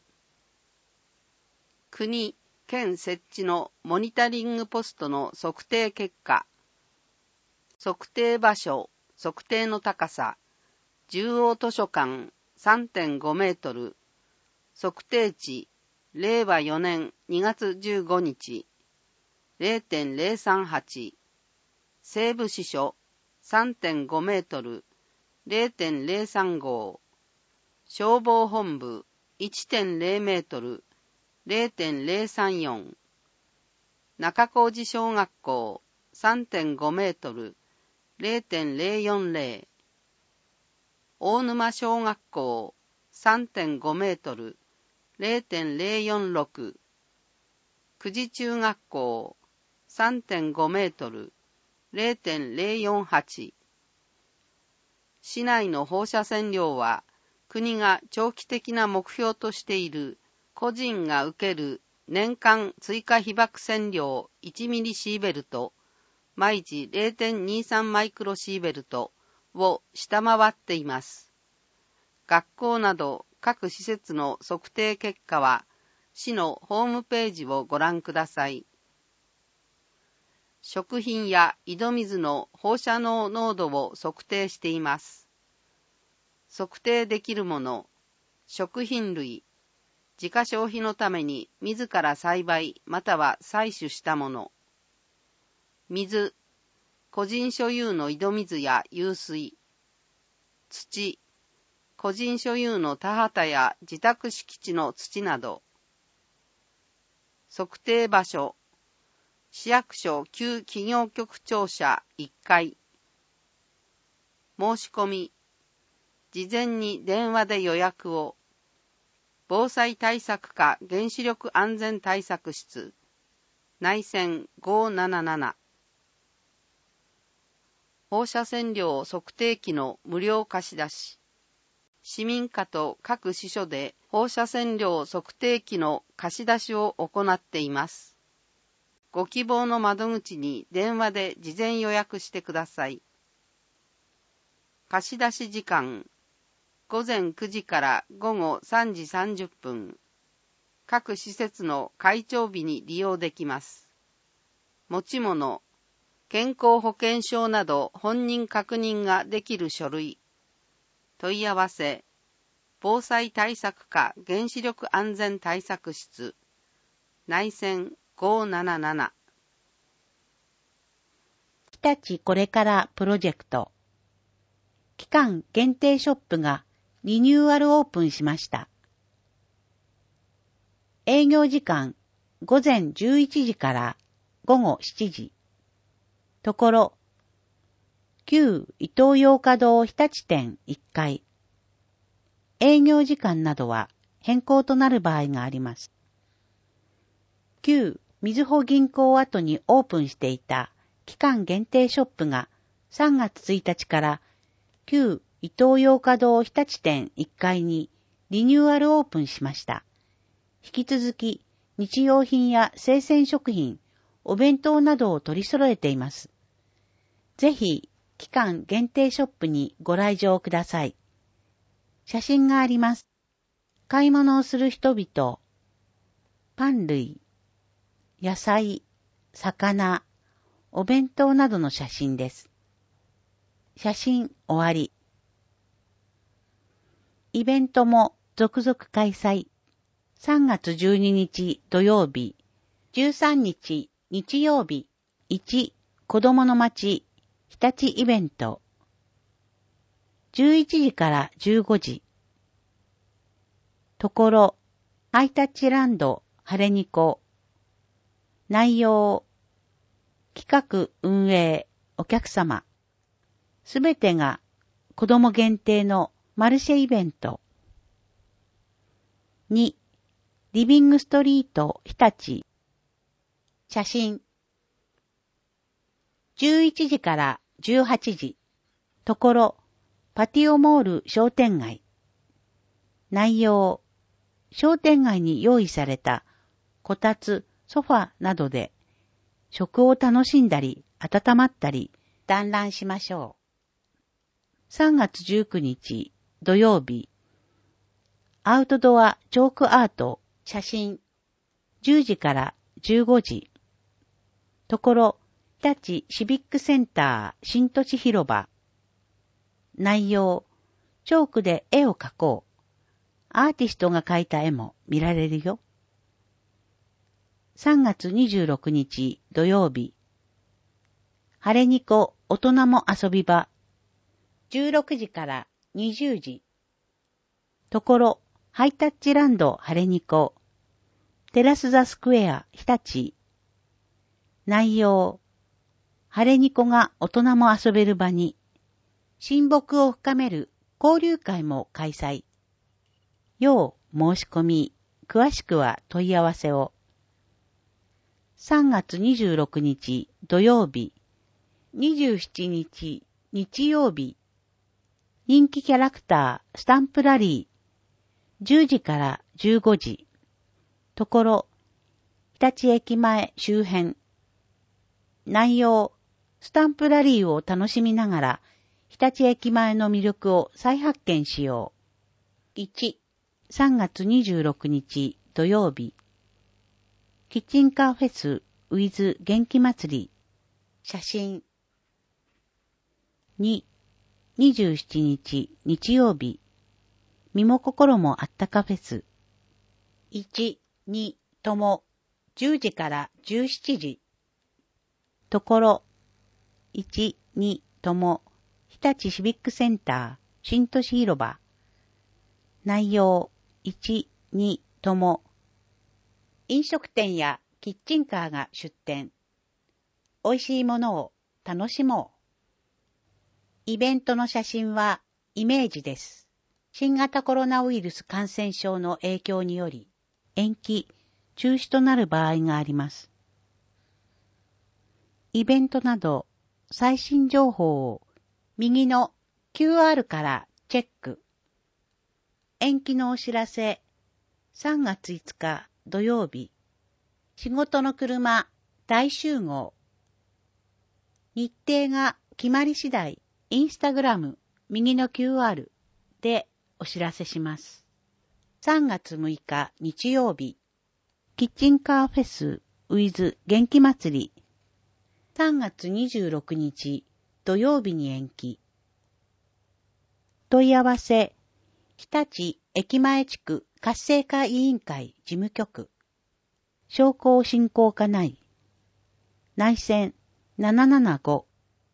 国、県設置のモニタリングポストの測定結果、測定場所、測定の高さ、中央図書館 3.5 メートル、測定値、令和4年2月15日、0.038、西部支所 3.5 メートル、0.035、消防本部 1.0 メートル、0.034、中小路小学校 3.5 メートル、0.040、大沼小学校 3.5 メートル、0.046、久慈中学校 3.5 メートル、0.048。市内の放射線量は、国が長期的な目標としている個人が受ける年間追加被曝線量1ミリシーベルト、毎時 0.23 マイクロシーベルトを下回っています。学校など各施設の測定結果は、市のホームページをご覧ください。食品や井戸水の放射能濃度を測定しています。測定できるもの、食品類、自家消費のために自ら栽培または採取したもの。水、個人所有の井戸水や湧水。土、個人所有の田畑や自宅敷地の土など。測定場所、市役所旧企業局庁舎1階。申し込み、事前に電話で予約を。防災対策課原子力安全対策室、内線577。放射線量測定器の無料貸し出し。市民課と各支所で放射線量測定器の貸し出しを行っています。ご希望の窓口に電話で事前予約してください。貸し出し時間、午前9時から午後3時30分。各施設の開帳日に利用できます。持ち物、健康保険証など本人確認ができる書類。問い合わせ、防災対策課原子力安全対策室、内線577。 日立これからプロジェクト。期間限定ショップがリニューアルオープンしました。営業時間午前11時から午後7時。ところ、旧イトーヨーカドー日立店1階。営業時間などは変更となる場合があります。旧みずほ銀行跡にオープンしていた期間限定ショップが3月1日から旧イトーヨーカドー日立店1階にリニューアルオープンしました。引き続き日用品や生鮮食品、お弁当などを取り揃えています。ぜひ期間限定ショップにご来場ください。写真があります。買い物をする人々、パン類、野菜、魚、お弁当などの写真です。写真終わり。イベントも続々開催。3月12日土曜日、13日日曜日、1子供の街日立イベント。11時から15時。ところ、ハイタッチランド晴れにこ。内容、 企画運営お客様、すべてが子供限定のマルシェイベント。2、リビングストリート日立。写真。11時から18時。ところ、パティオモール商店街。内容、商店街に用意されたこたつ、ソファなどで食を楽しんだり温まったり団らんしましょう。3月19日土曜日、アウトドアチョークアート写真10時から15時。ところ、日立シビックセンター新都市広場。内容、チョークで絵を描こう。アーティストが描いた絵も見られるよ。3月26日土曜日、晴れにこ大人も遊び場。16時から20時。ところ、ハイタッチランド晴れにこ。テラスザスクエア日立。内容、晴れにこが大人も遊べる場に、親睦を深める交流会も開催。要申し込み、詳しくは問い合わせを。3月26日土曜日、27日日曜日、人気キャラクタースタンプラリー、10時から15時。ところ、日立駅前周辺。内容、スタンプラリーを楽しみながら、日立駅前の魅力を再発見しよう。1、3月26日土曜日、キッチンカーフェスウィズ元気祭り、写真。2、27日日曜日、身も心もあったかフェス。1、2とも10時から17時。ところ、1、2とも日立シビックセンター新都市広場。内容、1、2とも飲食店やキッチンカーが出店。美味しいものを楽しもう。イベントの写真はイメージです。新型コロナウイルス感染症の影響により延期、中止となる場合があります。イベントなど最新情報を右の QR からチェック。延期のお知らせ、3月5日土曜日、仕事の車大集合。日程が決まり次第、インスタグラム右の QR でお知らせします。3月6日日曜日、キッチンカーフェスウィズ元気祭り。3月26日土曜日に延期。問い合わせ、日立駅前地区活性化委員会事務局。商工振興課内。内線775。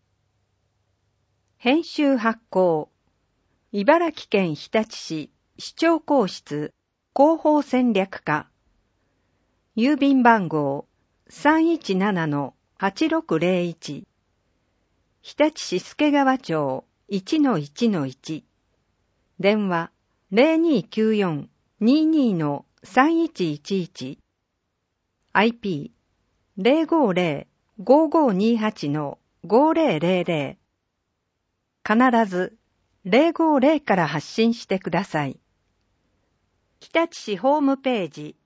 編集発行。茨城県日立市市長公室広報戦略課。郵便番号 317-8601。日立市助川町 1-1-1。電話 0294-22-3111。IP 050-5528-5000。必ず050から発信してください。日立市ホームページ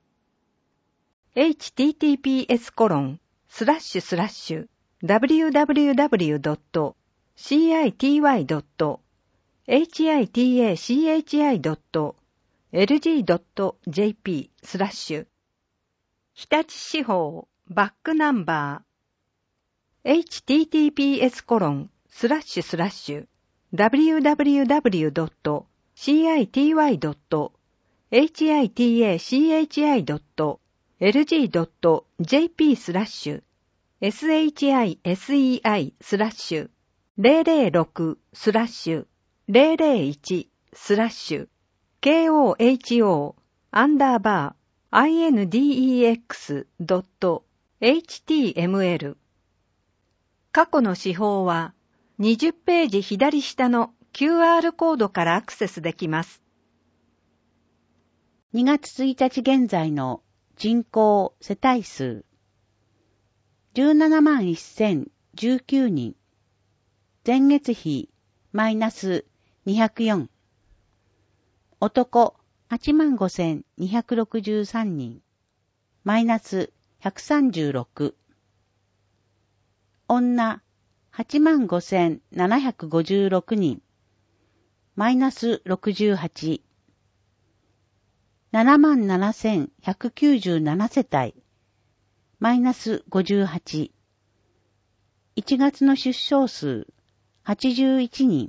https://www.citi.lg.jp/ 日立市法バックナンバー https://www.citi.lg.jp/shisi/koho_index.html 過去の司法は20ページ左下の QR コードからアクセスできます。 2月1日現在の人口世帯数 171,019 人。前月比マイナス204。男 85,263 人。マイナス136。女 85,756 人。マイナス68。77,197 世帯。マイナス58。1月の出生数81人。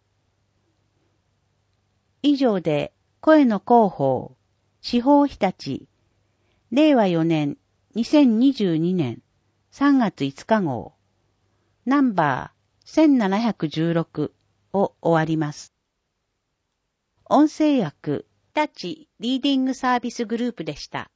以上で声の広報、司法日立、令和4年2022年3月5日号、ナンバー1716を終わります。音声訳、日立リーディングサービスグループでした。